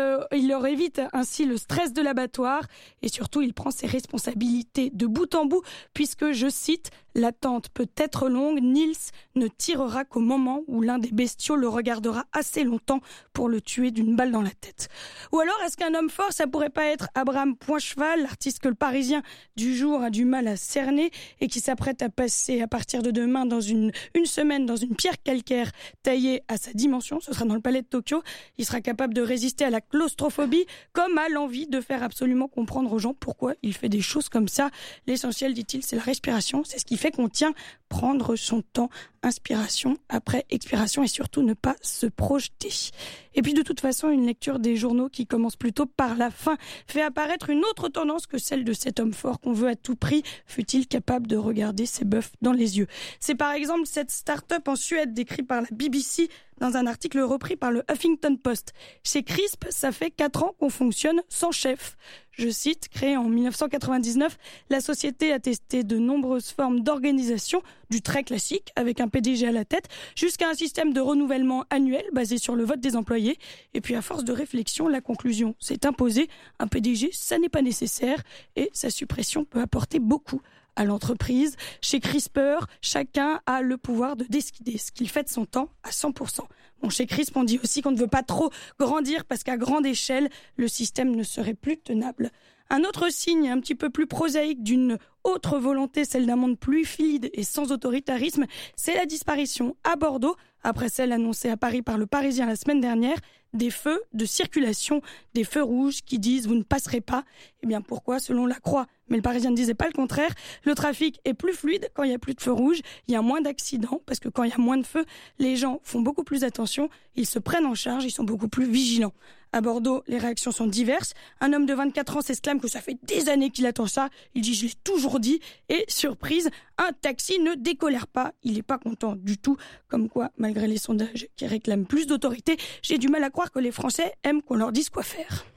évite ainsi le stress de l'abattoir et surtout il prend ses responsabilités de bout en bout puisque, je cite, « L'attente peut être longue, Niels ne tirera qu'au moment où l'un des bestiaux le regardera assez longtemps pour le tuer d'une balle dans la tête. » Ou alors, est-ce qu'un homme fort, ça pourrait pas être Abraham Poincheval, l'artiste que le Parisien du jour a du mal à cerner et qui s'apprête à passer à partir de demain dans une semaine dans une pierre calcaire taillée à sa dimension, ce sera dans le palais de Tokyo. Il sera capable de résister à la claustrophobie comme à l'envie de faire absolument comprendre aux gens pourquoi il fait des choses comme ça. L'essentiel, dit-il, c'est la respiration, c'est ce qui fait qu'on tient, prendre son temps, inspiration après expiration et surtout ne pas se projeter. Et puis de toute façon, une lecture des journaux qui commence plutôt par la fin fait apparaître une autre tendance que celle de cet homme fort qu'on veut à tout prix, fût-il capable de regarder ses bœufs dans les yeux. C'est par exemple cette start-up en Suède décrite par la BBC dans un article repris par le Huffington Post. Chez Crisp, ça fait 4 ans qu'on fonctionne sans chef. Je cite, créée en 1999, la société a testé de nombreuses formes d'organisation, du très classique, avec un PDG à la tête, jusqu'à un système de renouvellement annuel basé sur le vote des employés. Et puis à force de réflexion, la conclusion s'est imposée. Un PDG, ça n'est pas nécessaire et sa suppression peut apporter beaucoup à l'entreprise. Chez CRISPR, chacun a le pouvoir de décider ce qu'il fait de son temps à 100%. Bon, chez CRISP, on dit aussi qu'on ne veut pas trop grandir parce qu'à grande échelle, le système ne serait plus tenable. Un autre signe un petit peu plus prosaïque d'une autre volonté, celle d'un monde plus fluide et sans autoritarisme, c'est la disparition à Bordeaux, après celle annoncée à Paris par le Parisien la semaine dernière, des feux de circulation, des feux rouges qui disent « vous ne passerez pas ». Eh bien pourquoi ? Selon La Croix, mais le Parisien ne disait pas le contraire, le trafic est plus fluide quand il n'y a plus de feux rouges, il y a moins d'accidents, parce que quand il y a moins de feux, les gens font beaucoup plus attention, ils se prennent en charge, ils sont beaucoup plus vigilants. À Bordeaux, les réactions sont diverses. Un homme de 24 ans s'exclame que ça fait des années qu'il attend ça. Il dit « je l'ai toujours dit ». Et surprise, un taxi ne décolère pas. Il n'est pas content du tout. Comme quoi, malgré les sondages qui réclament plus d'autorité, j'ai du mal à croire que les Français aiment qu'on leur dise quoi faire.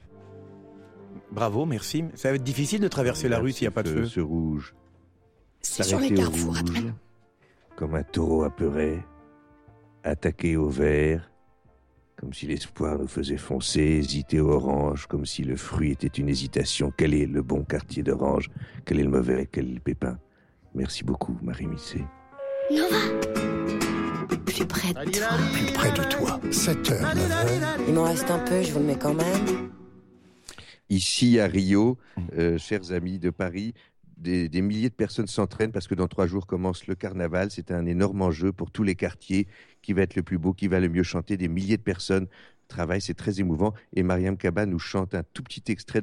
Bravo, merci. Ça va être difficile de traverser la rue s'il n'y a pas de feu. Ce rouge. C'est sur les carrefours après. Comme un taureau apeuré, attaqué au vert, comme si l'espoir nous faisait foncer, hésiter au orange, comme si le fruit était une hésitation. Quel est le bon quartier d'orange ? Quel est le mauvais ? Quel est le pépin ? Merci beaucoup, Marie Missé. Nova, plus près de toi. Plus près de toi. 7h, 9h. Il m'en reste un peu, je vous le mets quand même. Ici à Rio, chers amis de Paris, des milliers de personnes s'entraînent parce que dans 3 jours commence le carnaval. C'est un énorme enjeu pour tous les quartiers. Qui va être le plus beau, qui va le mieux chanter. Des milliers de personnes travaillent, c'est très émouvant. Et Mariam Kaba nous chante un tout petit extrait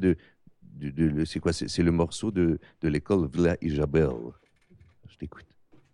c'est quoi ? C'est le morceau de l'école Villa Isabel. Je t'écoute.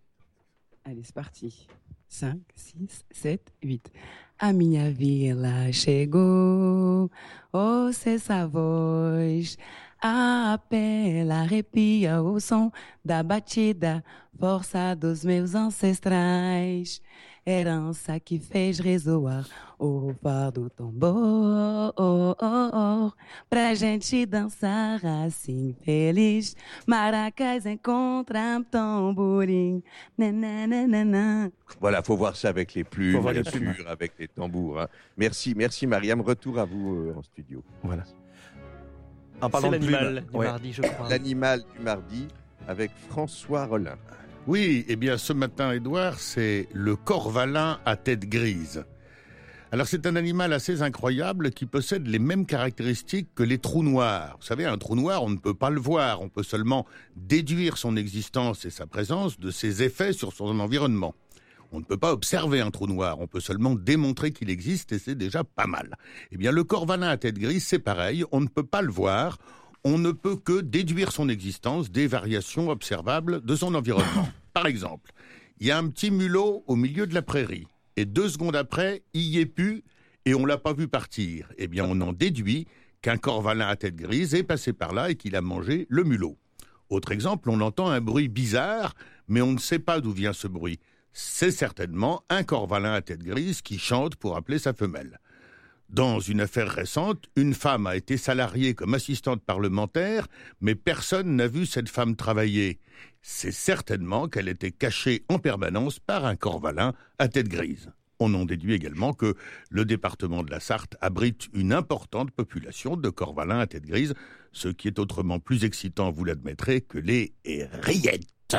Allez, c'est parti. 5, 6, 7, 8. A minha vila chegou, ouça essa voz. Apela, arrepia o som da batida, força dos meus ancestrais. Herança que fez ressoar o rufar do tambor, pra gente dançar assim feliz. Maracas encontram tamborim. Nananana. Voilà, faut voir ça avec les plumes, Faut voir bien les plumes. sûr, avec les tambours. Hein. Merci Mariam. Retour à vous en studio. Voilà. C'est l'animal du mardi, je crois. L'animal du mardi avec François Rollin. Oui, eh bien ce matin, Édouard, c'est le corvalin à tête grise. Alors c'est un animal assez incroyable qui possède les mêmes caractéristiques que les trous noirs. Vous savez, un trou noir, on ne peut pas le voir, on peut seulement déduire son existence et sa présence de ses effets sur son environnement. On ne peut pas observer un trou noir, on peut seulement démontrer qu'il existe et c'est déjà pas mal. Eh bien le corvalin à tête grise, c'est pareil, on ne peut pas le voir, on ne peut que déduire son existence des variations observables de son environnement. Par exemple, il y a un petit mulot au milieu de la prairie, et 2 secondes après, il y est plus, et on l'a pas vu partir. Eh bien, on en déduit qu'un corvalin à tête grise est passé par là et qu'il a mangé le mulot. Autre exemple, on entend un bruit bizarre, mais on ne sait pas d'où vient ce bruit. C'est certainement un corvalin à tête grise qui chante pour appeler sa femelle. Dans une affaire récente, une femme a été salariée comme assistante parlementaire, mais personne n'a vu cette femme travailler. C'est certainement qu'elle était cachée en permanence par un corvalin à tête grise. On en déduit également que le département de la Sarthe abrite une importante population de corvalins à tête grise, ce qui est autrement plus excitant, vous l'admettrez, que les rillettes.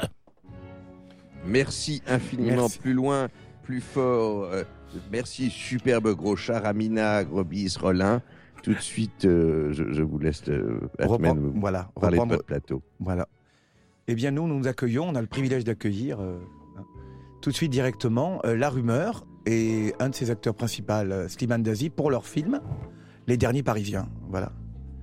Merci infiniment. Merci. Plus loin, plus fort. Merci, superbe gros chat, Ramina, Grobis, Rollin. Tout de suite, je vous laisse parler de votre plateau. Voilà. Eh bien, nous accueillons, on a le privilège d'accueillir tout de suite directement La Rumeur et un de ses acteurs principaux, Slimane Dazi, pour leur film Les Derniers Parisiens. Voilà.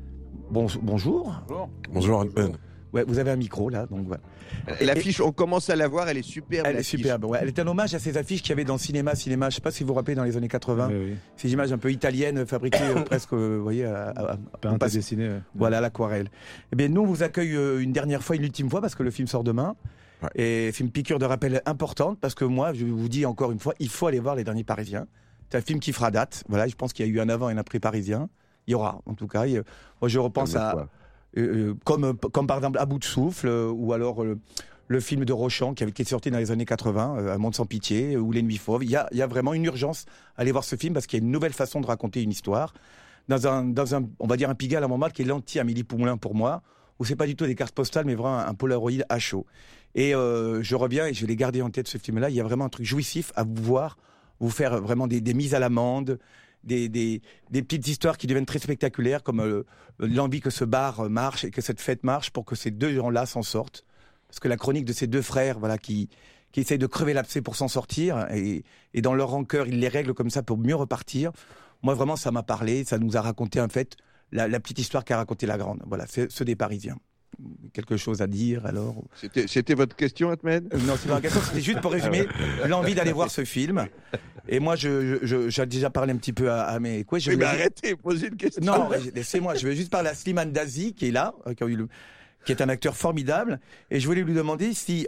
Bonjour. Bonjour. Ouais, vous avez un micro là, donc voilà. L'affiche, on commence à la voir, elle est superbe. Elle est superbe, ouais. Elle est un hommage à ces affiches qu'il y avait dans le cinéma. Je ne sais pas si vous vous rappelez dans les années 80. Oui. Ces images un peu italiennes, fabriquées presque, vous voyez, dessiné. Ouais. Voilà, à l'aquarelle. Eh bien, nous, on vous accueille une dernière fois, une ultime fois, parce que le film sort demain. Ouais. Et c'est une piqûre de rappel importante, parce que moi, je vous dis encore une fois, il faut aller voir Les Derniers Parisiens. C'est un film qui fera date. Voilà, je pense qu'il y a eu un avant et un après parisien. Il y aura, en tout cas. Moi, je repense à... comme par exemple À bout de souffle, ou alors le film de Rochant qui est sorti dans les années 80, Un monde sans pitié, ou Les Nuits fauves. Il y a vraiment une urgence à aller voir ce film parce qu'il y a une nouvelle façon de raconter une histoire dans un on va dire un Pigalle à Montmartre qui est l'anti-Amélie Poulain pour moi, où c'est pas du tout des cartes postales mais vraiment un Polaroid à chaud. Et je reviens et je vais les garder en tête ce film-là. Il y a vraiment un truc jouissif à vous voir, vous faire vraiment des mises à l'amende, des petites histoires qui deviennent très spectaculaires, comme l'envie que ce bar marche et que cette fête marche pour que ces deux gens-là s'en sortent. Parce que la chronique de ces deux frères, voilà, qui essayent de crever l'abcès pour s'en sortir, et dans leur rancœur, ils les règlent comme ça pour mieux repartir. Moi, vraiment, ça m'a parlé, ça nous a raconté, en fait, la petite histoire qu'a raconté la grande. Voilà, c'est ceux des Parisiens. Quelque chose à dire, alors? C'était votre question, Ahmed? Non, c'est pas ma question, c'était juste pour résumer l'envie d'aller voir ce film. Et moi, j'ai déjà parlé un petit peu à mes... Quoi, mais arrêtez, posez une question. Non, laissez-moi, je vais juste parler à Slimane Dazi, qui est là, qui est un acteur formidable. Et je voulais lui demander si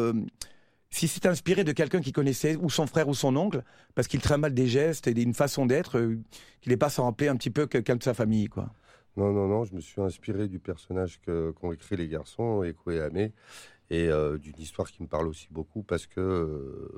c'est inspiré de quelqu'un qu'il connaissait, ou son frère ou son oncle, parce qu'il trimballe des gestes et une façon d'être qu'il n'est pas sans rappeler un petit peu quelqu'un de sa famille, quoi. Non, je me suis inspiré du personnage qu'ont écrit les garçons, Ekoué Amé, et d'une histoire qui me parle aussi beaucoup parce que,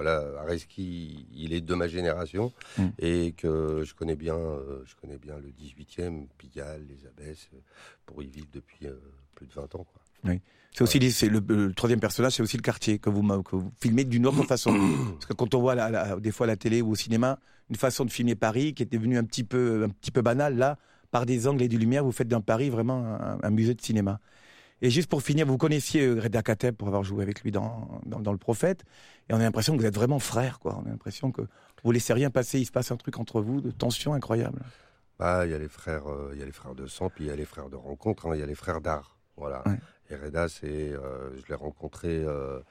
Areski, il est de ma génération et que je connais bien le 18e, Pigalle, les Abbesses, pour y vivre depuis plus de 20 ans, quoi. Oui. C'est aussi le troisième personnage, c'est aussi le quartier que vous filmez d'une autre façon. Parce que quand on voit des fois à la télé ou au cinéma, une façon de filmer Paris qui est devenue un petit peu banale, là, par des angles et des lumières, vous faites d'un Paris vraiment un musée de cinéma. Et juste pour finir, vous connaissiez Reda Kateb pour avoir joué avec lui dans Le Prophète, et on a l'impression que vous êtes vraiment frères, quoi. On a l'impression que vous laissez rien passer, il se passe un truc entre vous de tension incroyable. Bah, il y a les frères de sang, puis il y a les frères de rencontre, il y a les frères d'art, voilà. Ouais. Et Reda, je l'ai rencontré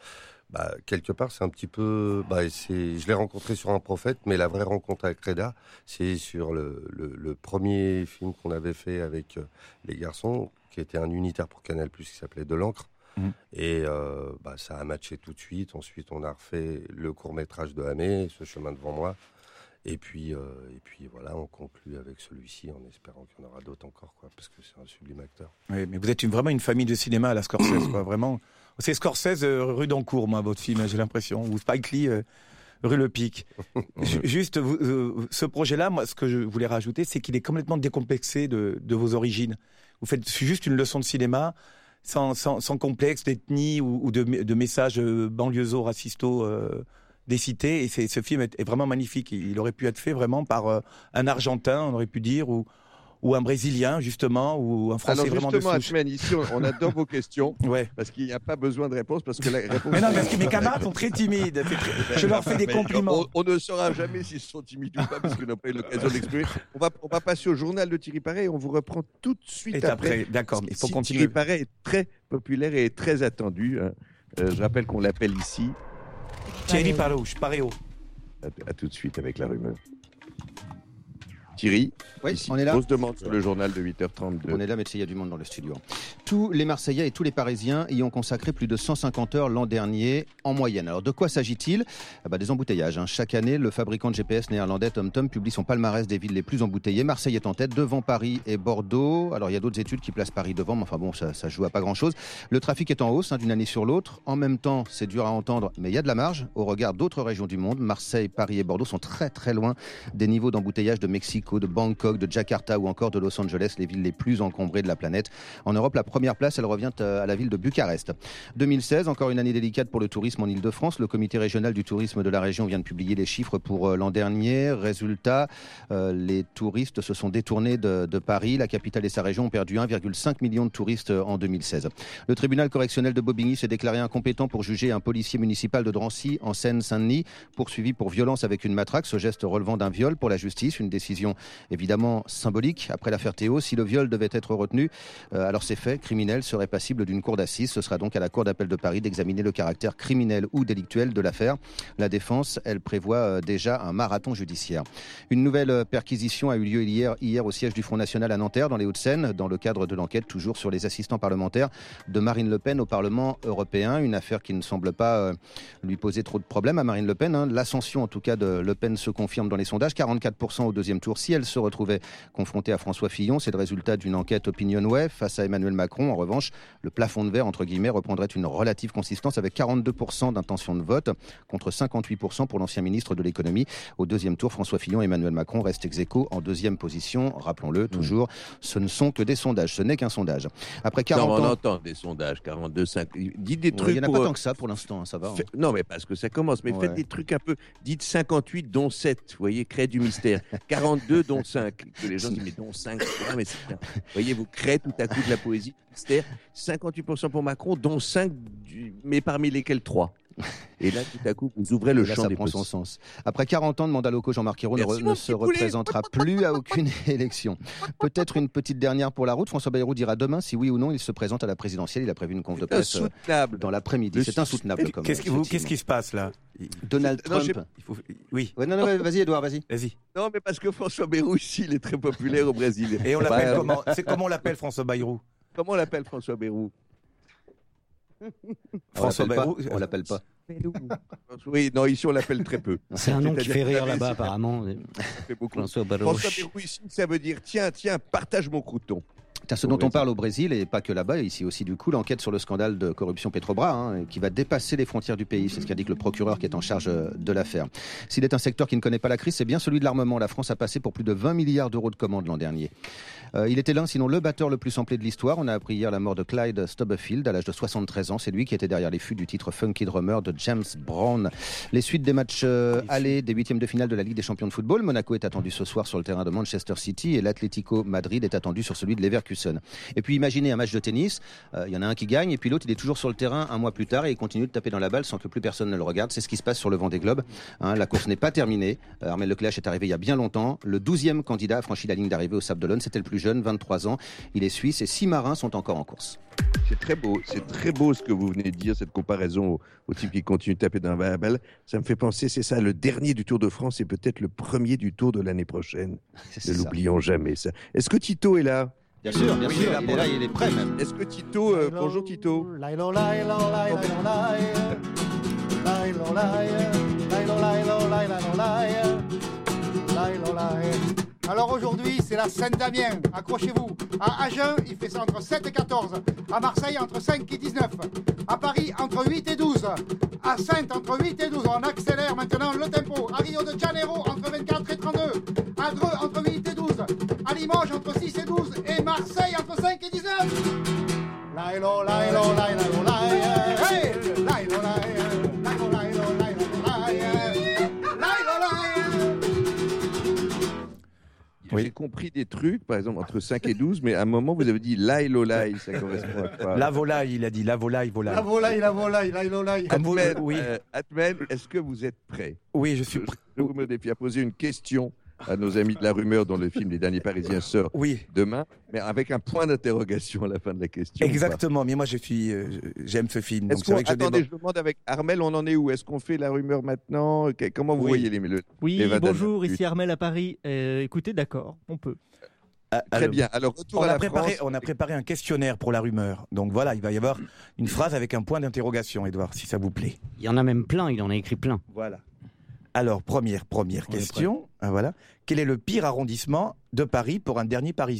quelque part, c'est un petit peu... je l'ai rencontré sur Un prophète, mais la vraie rencontre avec Reda, c'est sur le premier film qu'on avait fait avec les garçons, qui était un unitaire pour Canal+, qui s'appelait De l'encre. Et ça a matché tout de suite. Ensuite, on a refait le court-métrage de Hamé, Ce chemin devant moi. Et puis voilà, on conclut avec celui-ci en espérant qu'il y en aura d'autres encore, parce que c'est un sublime acteur. Oui, mais vous êtes vraiment une famille de cinéma à la Scorsese, vraiment. C'est Scorsese rue d'Ancourt, moi, votre film, j'ai l'impression, ou Spike Lee rue Le Pic. Juste, ce projet-là, moi, ce que je voulais rajouter, c'est qu'il est complètement décomplexé de vos origines. Vous faites juste une leçon de cinéma, sans complexe d'ethnie ou de messages banlieusaux, racistos. Des cités, et ce film est vraiment magnifique. Il aurait pu être fait vraiment par un Argentin, on aurait pu dire, ou un Brésilien, justement, ou un Français vraiment de souche. Alors justement, ici, on adore vos questions, parce qu'il n'y a pas besoin de réponse, parce que la réponse... Mais non, parce que mes camarades sont très timides. Je leur fais des compliments. On ne saura jamais s'ils sont timides ou pas, parce qu'ils n'ont pas eu l'occasion d'exprimer. On va passer au journal de Thierry Paré, et on vous reprend tout de suite après. D'accord, mais il faut continuer. Thierry Paré est très populaire et très attendu. Je rappelle qu'on l'appelle ici... Thierry Paréo. À tout de suite avec la rumeur. Thierry, on est là. Grosse demande sur le journal de 8h32. On est là, mais il y a du monde dans le studio. Tous les Marseillais et tous les Parisiens y ont consacré plus de 150 heures l'an dernier en moyenne. Alors de quoi s'agit-il ? Des embouteillages. Chaque année, le fabricant de GPS néerlandais TomTom publie son palmarès des villes les plus embouteillées. Marseille est en tête, devant Paris et Bordeaux. Alors il y a d'autres études qui placent Paris devant, mais enfin bon, ça joue à pas grand-chose. Le trafic est en hausse d'une année sur l'autre. En même temps, c'est dur à entendre, mais il y a de la marge. Au regard d'autres régions du monde, Marseille, Paris et Bordeaux sont très très loin des niveaux d'embouteillage de Mexico, de Bangkok, de Jakarta ou encore de Los Angeles, les villes les plus encombrées de la planète. En Europe, la première place, elle revient à la ville de Bucarest. 2016, encore une année délicate pour le tourisme en Ile-de-France. Le comité régional du tourisme de la région vient de publier les chiffres pour l'an dernier. Résultat, les touristes se sont détournés de Paris. La capitale et sa région ont perdu 1,5 million de touristes en 2016. Le tribunal correctionnel de Bobigny s'est déclaré incompétent pour juger un policier municipal de Drancy en Seine-Saint-Denis, poursuivi pour violence avec une matraque, ce geste relevant d'un viol pour la justice. Une décision évidemment symbolique. Après l'affaire Théo, si le viol devait être retenu, alors ces faits criminels seraient passibles d'une cour d'assises. Ce sera donc à la Cour d'appel de Paris d'examiner le caractère criminel ou délictuel de l'affaire. La défense, elle prévoit déjà un marathon judiciaire. Une nouvelle perquisition a eu lieu hier au siège du Front National à Nanterre, dans les Hauts-de-Seine, dans le cadre de l'enquête toujours sur les assistants parlementaires de Marine Le Pen au Parlement européen. Une affaire qui ne semble pas lui poser trop de problèmes à Marine Le Pen. L'ascension en tout cas de Le Pen se confirme dans les sondages. 44% au deuxième tour. Si elle se retrouvait confrontée à François Fillon, c'est le résultat d'une enquête Opinionway face à Emmanuel Macron. En revanche, le plafond de verre, entre guillemets, reprendrait une relative consistance avec 42% d'intention de vote contre 58% pour l'ancien ministre de l'économie. Au deuxième tour, François Fillon et Emmanuel Macron restent ex-aequo en deuxième position. Rappelons-le, toujours, ce ne sont que des sondages. Ce n'est qu'un sondage. Après 40 ans... on entend des sondages, 42, 5... Dites des trucs... Il n'y en a pas tant que ça pour l'instant, ça va. Non, mais parce que ça commence. Mais faites des trucs un peu... Dites 58, dont 7. Vous voyez, créez du mystère. 42, dont 5. Que les gens disent, mais dont 5. Ah, mais c'est bien. Vous voyez, vous créez tout à coup de la poésie. Mystère. 58% pour Macron, dont 5, mais parmi lesquels 3. Et là, tout à coup, vous ouvrez le champ des possibles. Ça prend son sens. Après 40 ans de mandat locaux, Jean-Marc Ayrault ne se représentera plus à aucune élection. Peut-être une petite dernière pour la route. François Bayrou dira demain si oui ou non il se présente à la présidentielle. Il a prévu une conf de presse dans l'après-midi. C'est insoutenable. Qu'est-ce qui se passe là ? Donald Trump. Oui. Ouais, non, vas-y, Edouard, vas-y. Non, mais parce que François Bayrou, ici, il est très populaire au Brésil. Et on l'appelle comment ? C'est comment on l'appelle, François Bayrou ? Comment on l'appelle, François Bayrou ? François Bayrou, on l'appelle pas. Oui, non, ici on l'appelle très peu. C'est un nom qui fait rire là-bas apparemment. François Bayrou. François Bayrou ici, ça veut dire tiens, partage mon crouton. C'est ce dont on parle au Brésil et pas que là-bas, ici aussi du coup, l'enquête sur le scandale de corruption Petrobras qui va dépasser les frontières du pays. C'est ce qu'indique le procureur qui est en charge de l'affaire. S'il est un secteur qui ne connaît pas la crise, c'est bien celui de l'armement. La France a passé pour plus de 20 milliards d'euros de commandes l'an dernier. Il était l'un, sinon le batteur le plus samplé de l'histoire. On a appris hier la mort de Clyde Stubblefield à l'âge de 73 ans. C'est lui qui était derrière les fûts du titre Funky Drummer de James Brown. Les suites des matchs allés des huitièmes de finale de la Ligue des champions de football. Monaco est attendu ce soir sur le terrain de Manchester City et l'Atlético Madrid est attendu sur celui de Leverkusen. Et puis imaginez un match de tennis, il y en a un qui gagne et puis l'autre il est toujours sur le terrain un mois plus tard et il continue de taper dans la balle sans que plus personne ne le regarde. C'est ce qui se passe sur le Vendée Globe. La course n'est pas terminée. Armel Lecléache est arrivé il y a bien longtemps. Le 12e candidat a franchi la ligne d'arrivée au Sable d'Olonne. C'était le plus jeune, 23 ans. Il est suisse et 6 marins sont encore en course. C'est très beau ce que vous venez de dire, cette comparaison au type qui continue de taper dans la balle. Ça me fait penser, c'est ça, le dernier du Tour de France et peut-être le premier du Tour de l'année prochaine. Ne l'oublions jamais, ça. Est-ce que Tito est là ? Bien sûr, il est là, il est prêt même. Est-ce que Tito, bonjour Tito. Alors aujourd'hui, c'est la Saint-Damien. Accrochez-vous. À Agen, il fait ça entre 7 et 14. À Marseille, entre 5 et 19. À Paris, entre 8 et 12. À Saintes, entre 8 et 12. On accélère maintenant le tempo. À Rio de Janeiro, entre 24 et 32. À Dreux, entre 8 et 12. À Limoges, entre 6 et 12. Et Marseille, entre 5 et 19. Lailo, lailo, lailo, lailo, hey, lailo, lailo, lailo, lailo, J'ai compris des trucs, par exemple, entre 5 et 12, mais à un moment, vous avez dit laïlolaï, ça correspond à quoi ? La volaille, il a dit, la volaille, volaille. La volaille, laïlolaï. Atmen, est-ce que vous êtes prêt ? Oui, je suis prêt. Je vous me défie à poser une question à nos amis de la rumeur dont le film Les Derniers Parisiens sort demain, mais avec un point d'interrogation à la fin de la question. Exactement, mais moi j'aime ce film. Donc Attendez, je demande avec Armel, on en est où ? Est-ce qu'on fait la rumeur maintenant ? Comment vous voyez les Oui, bonjour, ici Armel à Paris. Écoutez, d'accord, on peut. Très bien, alors retour à la France. On a préparé un questionnaire pour la rumeur. Donc voilà, il va y avoir une phrase avec un point d'interrogation, Edouard, si ça vous plaît. Il y en a même plein, il en a écrit plein. Voilà. Alors, première question. Voilà. Quel est le pire arrondissement de Paris pour un dernier Parisien ?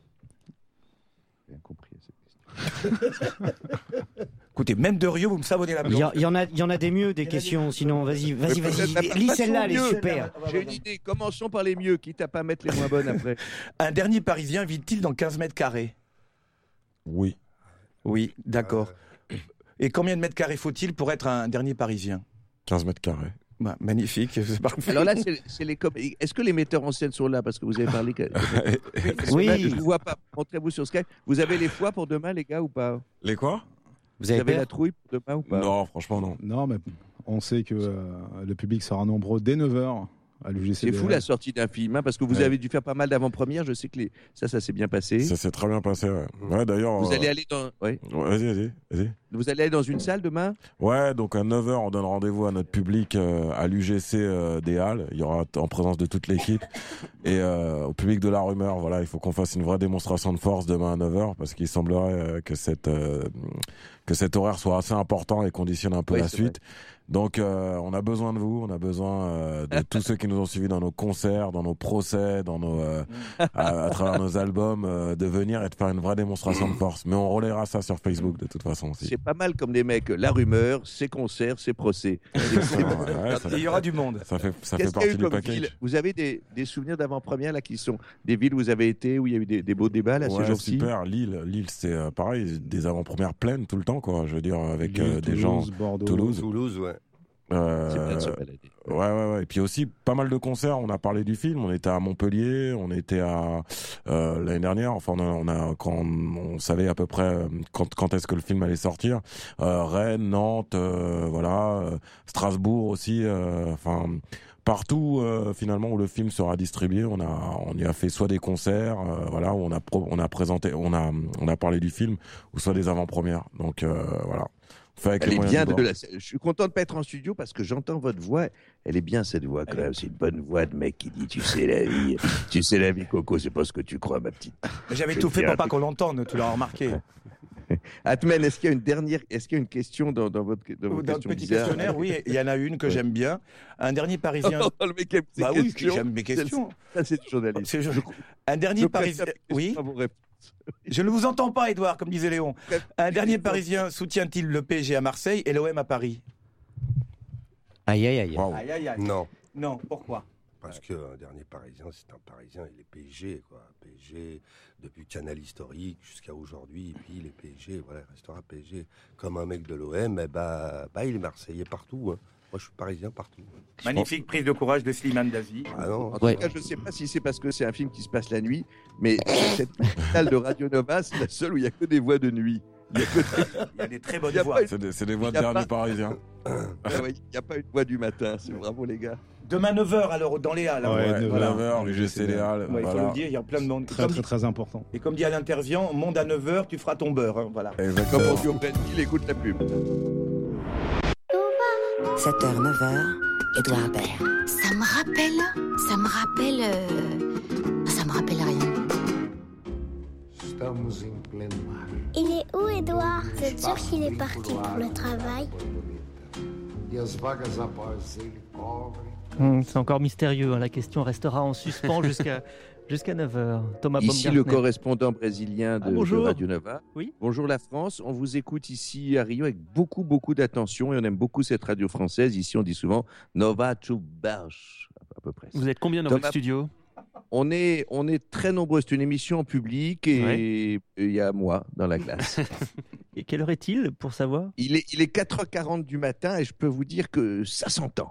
Bien compris cette question. Écoutez, même de Rio, vous me savonnez la bouche. Il y en a des mieux, des questions. Sinon, vas-y. Lis celle-là, elle est super. J'ai une idée. Commençons par les mieux, quitte à pas mettre les moins bonnes après. Un dernier Parisien vit-il dans 15 mètres carrés ? Oui. Oui, d'accord. Et combien de mètres carrés faut-il pour être un dernier Parisien ? 15 mètres carrés. Bah, magnifique, c'est parfait. Alors là, c'est les est-ce que les metteurs en scène sont là parce que vous avez parlé Oui. Là, je ne vous vois pas. Montrez-vous sur Skype. Vous avez les foies pour demain, les gars, ou pas ? Les quoi ? Vous avez la trouille pour demain ou pas ? Non, franchement, non. Non, mais on sait que le public sera nombreux dès 9h à l'UGC. C'est fou la sortie d'un film, hein, parce que vous avez dû faire pas mal d'avant-premières. Je sais que ça s'est bien passé. Ça s'est très bien passé, ouais. Ouais, d'ailleurs. Vous allez aller dans. Ouais. Vas-y. Vous allez aller dans une salle demain ? Ouais, donc à 9h, on donne rendez-vous à notre public à l'UGC des Halles. Il y aura en présence de toute l'équipe. Et au public de la rumeur, voilà, il faut qu'on fasse une vraie démonstration de force demain à 9h, parce qu'il semblerait que cet horaire soit assez important et conditionne un peu la suite. Donc on a besoin de vous, on a besoin de tous ceux qui nous ont suivis dans nos concerts, dans nos procès, dans nos à travers nos albums, de venir et de faire une vraie démonstration de force. Mais on relayera ça sur Facebook de toute façon aussi. C'est pas mal comme des mecs, la rumeur, ses concerts, ses procès. Il y aura du monde. Ça fait partie du package. Vous avez des souvenirs d'avant-première là qui sont des villes où vous avez été, où il y a eu des beaux débats là ces jours-ci ? Super. Lille, c'est pareil, des avant-premières pleines tout le temps, quoi. Je veux dire, avec Lille, des gens. Bordeaux. Toulouse, ouais. C'est bien de se balader. Ouais. Et puis aussi pas mal de concerts. On a parlé du film. On était à Montpellier. On était à l'année dernière. Enfin, quand on savait à peu près quand est-ce que le film allait sortir. Rennes, Nantes, Strasbourg aussi. Partout finalement où le film sera distribué, on y a fait soit des concerts, où on a présenté, on a parlé du film, ou soit des avant-premières. Donc voilà. Elle est bien je suis content de pas être en studio parce que j'entends votre voix. Elle est bien cette voix quand même. C'est une bonne voix de mec qui dit tu sais la vie Coco, c'est pas ce que tu crois ma petite. J'avais tout fait pour pas qu'on l'entende, tu l'as remarqué. Atmen, est-ce qu'il y a une question dans votre petit questionnaire? Oui, il y en a une que j'aime bien. Un dernier Parisien. Le mec aime ses questions. J'aime mes questions. Ça, c'est le journaliste. Un dernier Parisien. Oui. Je ne vous entends pas, Edouard, comme disait Léon. Un dernier Parisien soutient-il le PSG à Marseille et l'OM à Paris? Aïe. Wow. Non. Non, pourquoi? Parce qu'un dernier Parisien, c'est un Parisien, il est PSG, quoi. PSG, depuis Canal Historique jusqu'à aujourd'hui, et puis il est PSG, voilà, il restera PSG. Comme un mec de l'OM, il est Marseillais partout, hein. Moi, je suis Parisien partout. Magnifique prise de courage de Slimane Dazi. Ah non. En tout cas, je ne sais pas si c'est parce que c'est un film qui se passe la nuit, mais cette salle de Radio Nova, c'est la seule où il n'y a que des voix de nuit. Il y a des très bonnes voix. C'est des voix de dernier Parisien. Il n'y a pas une voix du matin, c'est bravo les gars. Demain 9h alors dans les Halles. Ouais, 9h, UGC les Halles. Il faut le dire, il y a plein de monde. Très important. Et comme dit Alain Intervient, monde à 9h, tu feras ton beurre. Hein, voilà. Comme on dit au Brésil, écoute la pub. 7h, 9h, Édouard Baird. Ça me rappelle rien. Il est où, Edouard? Vous êtes sûr qu'il est parti pour le travail? C'est encore mystérieux, hein. La question restera en suspens jusqu'à 9h. Thomas Ici Baumgartner. le correspondant brésilien de Radio Nova. Oui. Bonjour la France, on vous écoute ici à Rio avec beaucoup d'attention et on aime beaucoup cette radio française. Ici on dit souvent Nova Tchubarch, à peu près. Vous êtes combien dans votre studio? On est très nombreux, c'est une émission en public et il y a moi dans la classe. Et quelle heure est-il pour savoir? Il est 4h40 du matin et je peux vous dire que ça s'entend.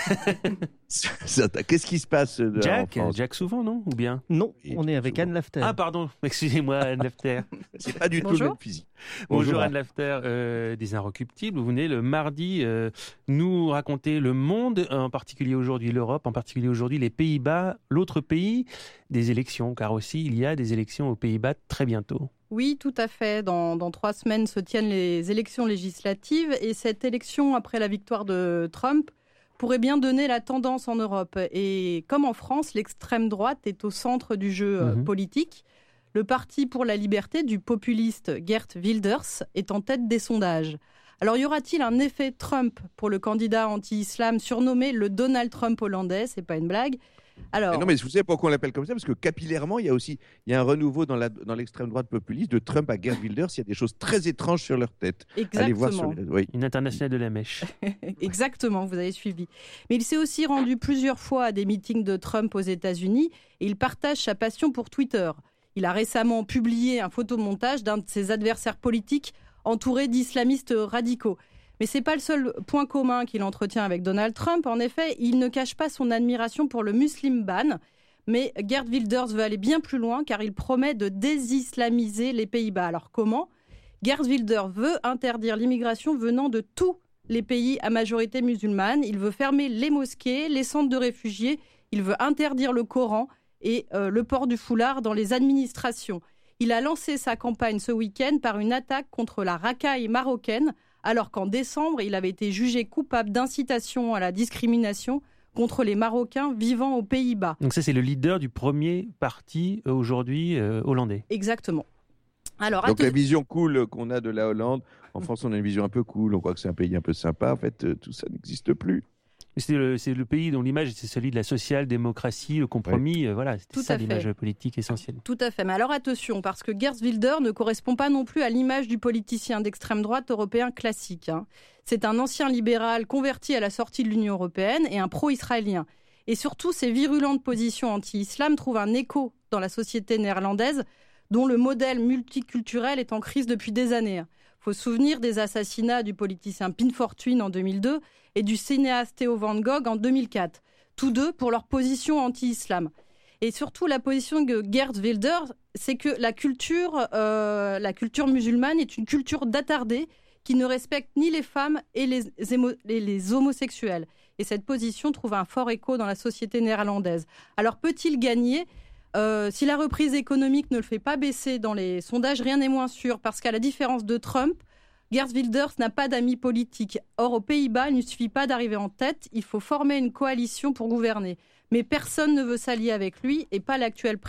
Qu'est-ce qui se passe en France? Jack souvent, non? Ou bien? Non, on est avec Anne Lafter. Ah pardon, excusez-moi Anne Lafter. C'est pas du tout le même physique. Bonjour Anne Lafter, des Inrecuptibles. Vous venez le mardi nous raconter le monde, en particulier aujourd'hui l'Europe, en particulier aujourd'hui les Pays-Bas, l'autre pays des élections, car aussi il y a des élections aux Pays-Bas très bientôt. Oui, tout à fait. Dans 3 semaines se tiennent les élections législatives et cette élection après la victoire de Trump pourrait bien donner la tendance en Europe. Et comme en France, l'extrême droite est au centre du jeu politique. Le Parti pour la liberté du populiste Geert Wilders est en tête des sondages. Alors y aura-t-il un effet Trump pour le candidat anti-islam surnommé le Donald Trump hollandais? C'est pas une blague. Alors... Non, mais vous savez pourquoi on l'appelle comme ça? Parce que capillairement, il y a un renouveau dans l'extrême droite populiste de Trump à Geert Wilders. Il y a des choses très étranges sur leur tête. Exactement. Allez voir sur Une internationale de la mèche. Exactement, vous avez suivi. Mais il s'est aussi rendu plusieurs fois à des meetings de Trump aux États-Unis et il partage sa passion pour Twitter. Il a récemment publié un photomontage d'un de ses adversaires politiques entouré d'islamistes radicaux. Mais ce n'est pas le seul point commun qu'il entretient avec Donald Trump. En effet, il ne cache pas son admiration pour le Muslim ban. Mais Geert Wilders veut aller bien plus loin car il promet de désislamiser les Pays-Bas. Alors comment? Geert Wilders veut interdire l'immigration venant de tous les pays à majorité musulmane. Il veut fermer les mosquées, les centres de réfugiés. Il veut interdire le Coran et le port du foulard dans les administrations. Il a lancé sa campagne ce week-end par une attaque contre la racaille marocaine, alors qu'en décembre, il avait été jugé coupable d'incitation à la discrimination contre les Marocains vivant aux Pays-Bas. Donc ça, c'est le leader du premier parti aujourd'hui hollandais. Exactement. Alors, donc la vision cool qu'on a de la Hollande, en France on a une vision un peu cool, on croit que c'est un pays un peu sympa, en fait tout ça n'existe plus. C'est le pays dont l'image, c'est celui de la social-démocratie, le compromis. Voilà, c'était ça l'image politique essentielle. Tout à fait. Mais alors attention, parce que Geert Wilders ne correspond pas non plus à l'image du politicien d'extrême droite européen classique. C'est un ancien libéral converti à la sortie de l'Union européenne et un pro-israélien. Et surtout, ses virulentes positions anti-islam trouvent un écho dans la société néerlandaise, dont le modèle multiculturel est en crise depuis des années. Il faut se souvenir des assassinats du politicien Pim Fortuyn en 2002 et du cinéaste Theo van Gogh en 2004. Tous deux pour leur position anti-islam. Et surtout, la position de Geert Wilders, c'est que la culture musulmane est une culture d'attardés qui ne respecte ni les femmes et les homosexuels. Et cette position trouve un fort écho dans la société néerlandaise. Alors peut-il gagner ? Si la reprise économique ne le fait pas baisser dans les sondages, rien n'est moins sûr, parce qu'à la différence de Trump, Geert Wilders n'a pas d'amis politiques. Or, aux Pays-Bas, il ne suffit pas d'arriver en tête, il faut former une coalition pour gouverner. Mais personne ne veut s'allier avec lui, et pas l'actuel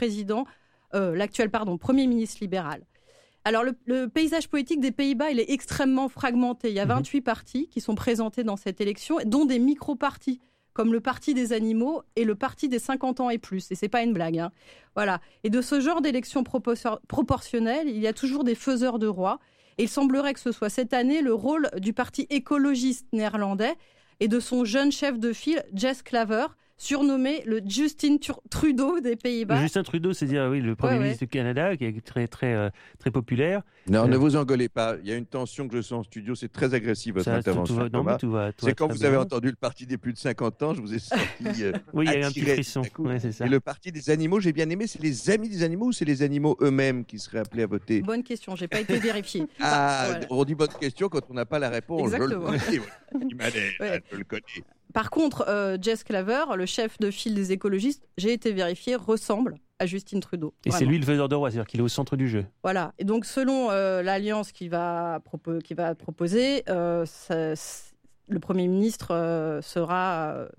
Premier ministre libéral. Alors, le paysage politique des Pays-Bas, il est extrêmement fragmenté. Il y a 28 partis qui sont présentés dans cette élection, dont des micro-partis, comme le Parti des animaux et le Parti des 50 ans et plus. Et c'est pas une blague. Voilà. Et de ce genre d'élection proportionnelle, il y a toujours des faiseurs de rois. Et il semblerait que ce soit cette année le rôle du Parti écologiste néerlandais et de son jeune chef de file, Jesse Klaver, surnommé le Justin Trudeau des Pays-Bas. Le Justin Trudeau, c'est-à-dire le Premier ministre du Canada, qui est très, très, très populaire. Non, ne vous engueulez pas. Il y a une tension que je sens en studio. C'est très agressif, votre intervention. C'est quand vous avez entendu le parti des plus de 50 ans, je vous ai senti oui, il y a eu un petit frisson. Ouais, c'est ça. Et le parti des animaux, j'ai bien aimé. C'est les amis des animaux ou c'est les animaux eux-mêmes qui seraient appelés à voter? Bonne question, je n'ai pas été vérifié. On dit bonne question quand on n'a pas la réponse. Exactement. Je le connais. Je le connais. Par contre, Jess Claver, le chef de file des écologistes, j'ai été vérifié, ressemble à Justin Trudeau. Et Vraiment. c'est lui le faiseur de roi, c'est-à-dire qu'il est au centre du jeu. Voilà. Et donc, selon l'alliance qu'il va proposer, le Premier ministre sera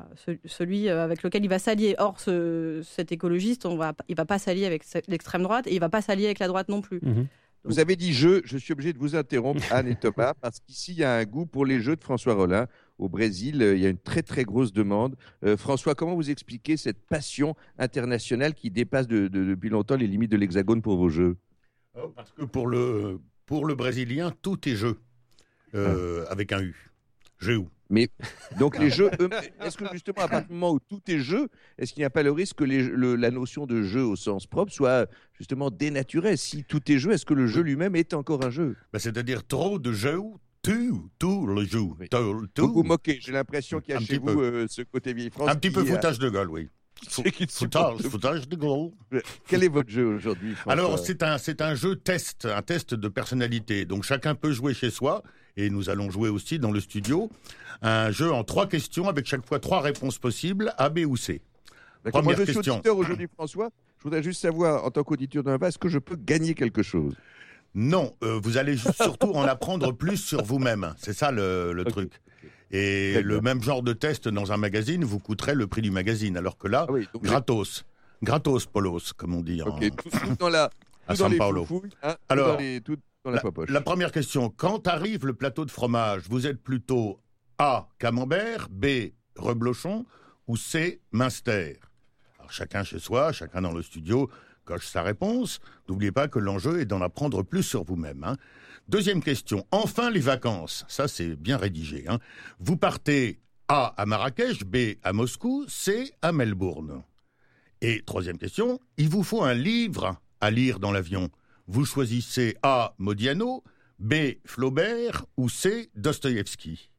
celui avec lequel il va s'allier. Or, cet écologiste, il va pas s'allier avec l'extrême droite et il va pas s'allier avec la droite non plus. Vous avez dit jeu, je suis obligé de vous interrompre, Anne et Thomas, parce qu'ici, il y a un goût pour les jeux de François Rollin. Au Brésil, il y a une très très grosse demande. François, comment vous expliquez cette passion internationale qui dépasse depuis longtemps les limites de l'Hexagone pour vos jeux? Parce que pour le Brésilien, tout est jeu, avec un U. Jeu. Mais donc les jeux, est-ce que justement à partir du moment où tout est jeu, est-ce qu'il n'y a pas le risque que la notion de jeu au sens propre soit justement dénaturée? Si tout est jeu, est-ce que le jeu lui-même est encore un jeu? C'est-à-dire trop de jeux, tout le jeu. Oui. Vous vous moquez, j'ai l'impression qu'il y a chez vous ce côté vieille France. Un petit peu foutage de gueule, oui. Foutage de gueule. Quel est votre jeu aujourd'hui, François? Alors c'est un jeu test, un test de personnalité. Donc chacun peut jouer chez soi. Et nous allons jouer aussi dans le studio un jeu en 3 questions avec chaque fois 3 réponses possibles, A, B ou C. Moi, je suis auditeur aujourd'hui, François. Je voudrais juste savoir, en tant qu'auditeur de Nova, est-ce que je peux gagner quelque chose? Non, vous allez surtout en apprendre plus sur vous-même. C'est ça le truc. Et le même genre de test dans un magazine vous coûterait le prix du magazine. Alors que là, gratos. Gratos, Polos, comme on dit tout dans la, à São Paulo. Foufouilles, hein, Alors, la première question. Quand arrive le plateau de fromage, vous êtes plutôt A, camembert, B, reblochon ou C, minster? Alors chacun chez soi, chacun dans le studio coche sa réponse. N'oubliez pas que l'enjeu est d'en apprendre plus sur vous-même. Deuxième question. Enfin les vacances. Ça c'est bien rédigé. Vous partez A, à Marrakech, B, à Moscou, C, à Melbourne. Et troisième question. Il vous faut un livre à lire dans l'avion. Vous choisissez A, Modiano, B, Flaubert ou C, Dostoïevski.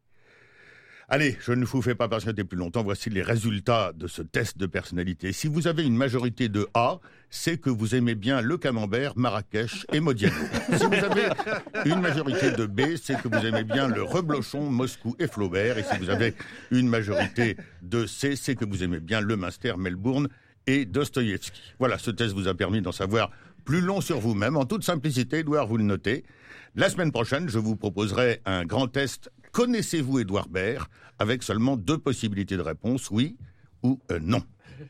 Allez, je ne vous fais pas patienter plus longtemps. Voici les résultats de ce test de personnalité. Si vous avez une majorité de A, c'est que vous aimez bien le camembert, Marrakech et Modiano. Si vous avez une majorité de B, c'est que vous aimez bien le reblochon, Moscou et Flaubert. Et si vous avez une majorité de C, c'est que vous aimez bien le Minster, Melbourne et Dostoïevski. Voilà, ce test vous a permis d'en savoir plus long sur vous-même. En toute simplicité, Édouard, vous le notez. La semaine prochaine, je vous proposerai un grand test. Connaissez-vous Édouard Baird? Avec seulement 2 possibilités de réponse, oui ou non.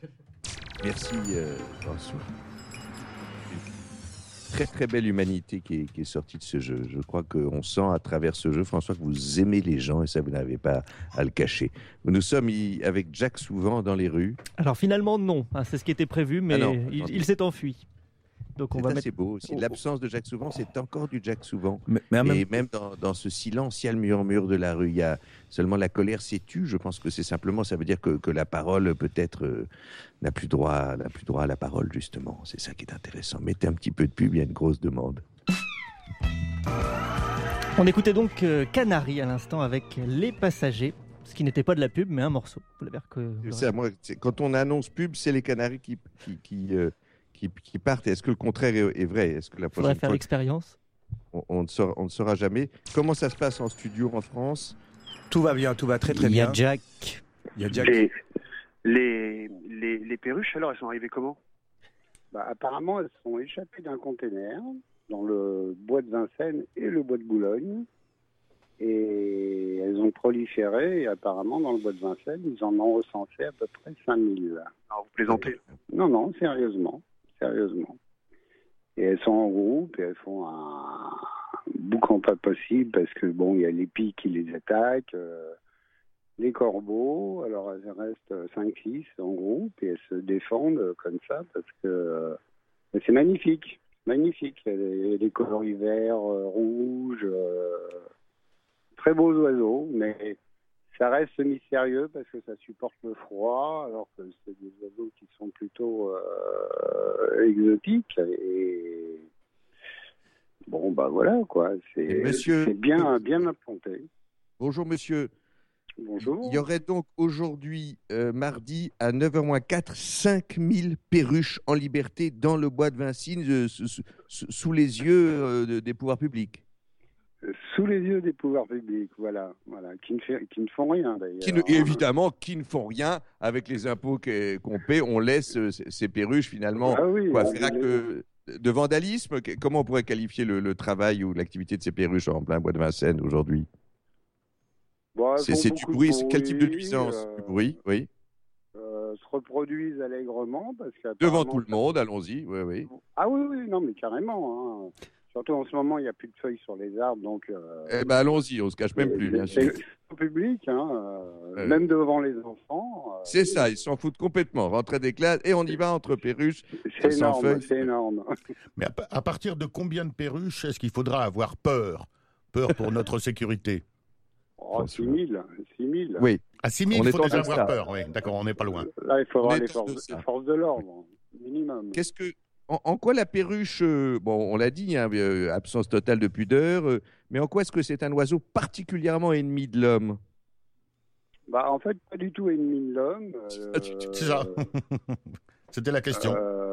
Merci François. Très très belle humanité qui est sortie de ce jeu. Je crois qu'on sent à travers ce jeu, François, que vous aimez les gens et ça, vous n'avez pas à le cacher. Nous sommes avec Jack Souvent dans les rues. Alors finalement, non. C'est ce qui était prévu, mais il s'est enfui. Donc on va c'est beau aussi. L'absence de Jack Souvent, c'est encore du Jack Souvent. Mais et même dans ce silence, il y a le murmure de la rue. Il y a seulement la colère s'est tue. Je pense que c'est simplement, ça veut dire que la parole peut-être n'a plus droit à la parole justement. C'est ça qui est intéressant. Mettez un petit peu de pub, il y a une grosse demande. On écoutait donc Canary à l'instant avec Les Passagers. Ce qui n'était pas de la pub, mais un morceau. Quand on annonce pub, c'est les Canaries qui partent. Est-ce que le contraire est vrai? Est-ce que la prochaine fois, faire l'expérience. On ne saura jamais. Comment ça se passe en studio en France? Tout va bien, tout va très très bien. Il y a Jack. Les perruches, alors, elles sont arrivées comment? Apparemment, elles sont échappées d'un container dans le bois de Vincennes et le bois de Boulogne. Et elles ont proliféré. Et apparemment, dans le bois de Vincennes, ils en ont recensé à peu près 5000. Alors, vous plaisantez? Non, sérieusement. Et elles sont en groupe et elles font un boucan pas possible parce que il y a les pies qui les attaquent, les corbeaux. Alors elles restent 5-6 en groupe et elles se défendent comme ça parce que c'est magnifique. Magnifique. Les coloris verts, rouges, très beaux oiseaux, mais ça reste mystérieux parce que ça supporte le froid, alors que c'est des oiseaux qui sont plutôt exotiques. Et voilà quoi. C'est bien implanté. Bonjour monsieur. Bonjour. Il y aurait donc aujourd'hui, mardi, à 9h-4, 5000 perruches en liberté dans le bois de Vincennes, sous les yeux des pouvoirs publics. Sous les yeux des pouvoirs publics, voilà, qui ne font rien d'ailleurs. Évidemment, qui ne font rien avec les impôts qu'on paie, on laisse ces perruches finalement. Ah oui, faire acte de vandalisme. Comment on pourrait qualifier le travail ou l'activité de ces perruches en plein bois de Vincennes aujourd'hui? C'est du bruit. Quel type de nuisance? Du bruit, oui. Se reproduisent allègrement parce devant tout le monde, allons-y, oui. Ah oui, non mais carrément. Hein. Surtout en ce moment, il n'y a plus de feuilles sur les arbres, donc. Allons-y, on se cache même plus, bien sûr. C'est au public, même devant les enfants. C'est ça, ils s'en foutent complètement. Rentrée des classes et on y va entre perruches. C'est énorme. Mais à partir de combien de perruches est-ce qu'il faudra avoir peur pour notre sécurité? 6 000. Oui. À 6 000, il faut déjà avoir peur. Oui, d'accord, on n'est pas loin. Là, il faudra les forces de l'ordre, minimum. En quoi la perruche, on l'a dit, absence totale de pudeur, mais en quoi est-ce que c'est un oiseau particulièrement ennemi de l'homme? En fait, pas du tout ennemi de l'homme. C'est ça. C'était la question.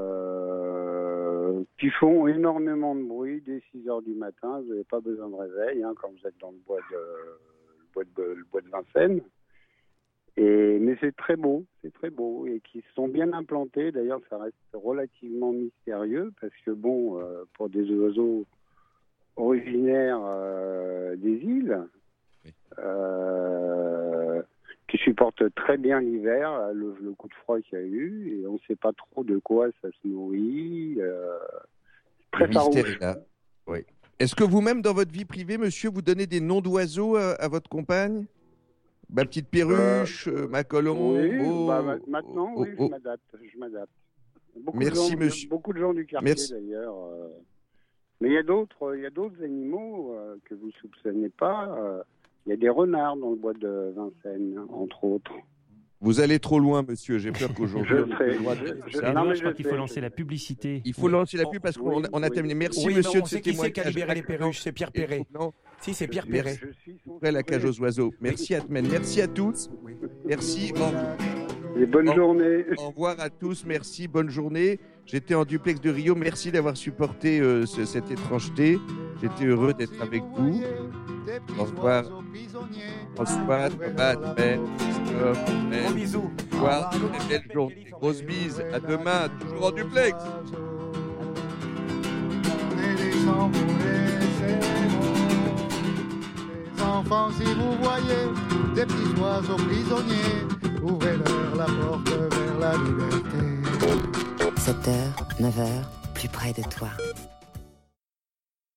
Qui font énormément de bruit dès 6 heures du matin. Vous n'avez pas besoin de réveil quand vous êtes dans le bois de Vincennes. Mais c'est très beau, et qui sont bien implantés. D'ailleurs, ça reste relativement mystérieux parce que pour des oiseaux originaires des îles, qui supportent très bien l'hiver, le coup de froid qu'il y a eu, et on ne sait pas trop de quoi ça se nourrit. Très farouche. Oui. Est-ce que vous-même, dans votre vie privée, monsieur, vous donnez des noms d'oiseaux à votre compagne? Ma petite perruche, ma colombe. Maintenant, oui, je m'adapte. Merci, monsieur. Beaucoup de gens du quartier, d'ailleurs. Mais il y a d'autres animaux que vous ne soupçonnez pas. Il y a des renards dans le bois de Vincennes, entre autres. Vous allez trop loin, monsieur. J'ai peur qu'aujourd'hui. Je crois qu'il faut lancer la publicité. Il faut lancer la pub parce qu'on a terminé. Merci, monsieur, de ce témoignage. Qui a libéré les perruches? C'est Pierre Perret. Si, c'est Pierre Perret. Après la cage aux oiseaux. Merci Atmen. Merci à tous. Merci. Et bonne journée. Au revoir à tous. Merci. Bonne journée. J'étais en duplex de Rio. Merci d'avoir supporté cette étrangeté. J'étais heureux d'être avec vous. Au revoir. Bonsoir. Atmen. Gros bisous. Au revoir. Très belle journée. Grosse bise. À demain. Toujours en duplex. Enfants, si vous voyez des petits oiseaux prisonniers, ouvrez-leur la porte vers la liberté. 7h, 9h, plus près de toi.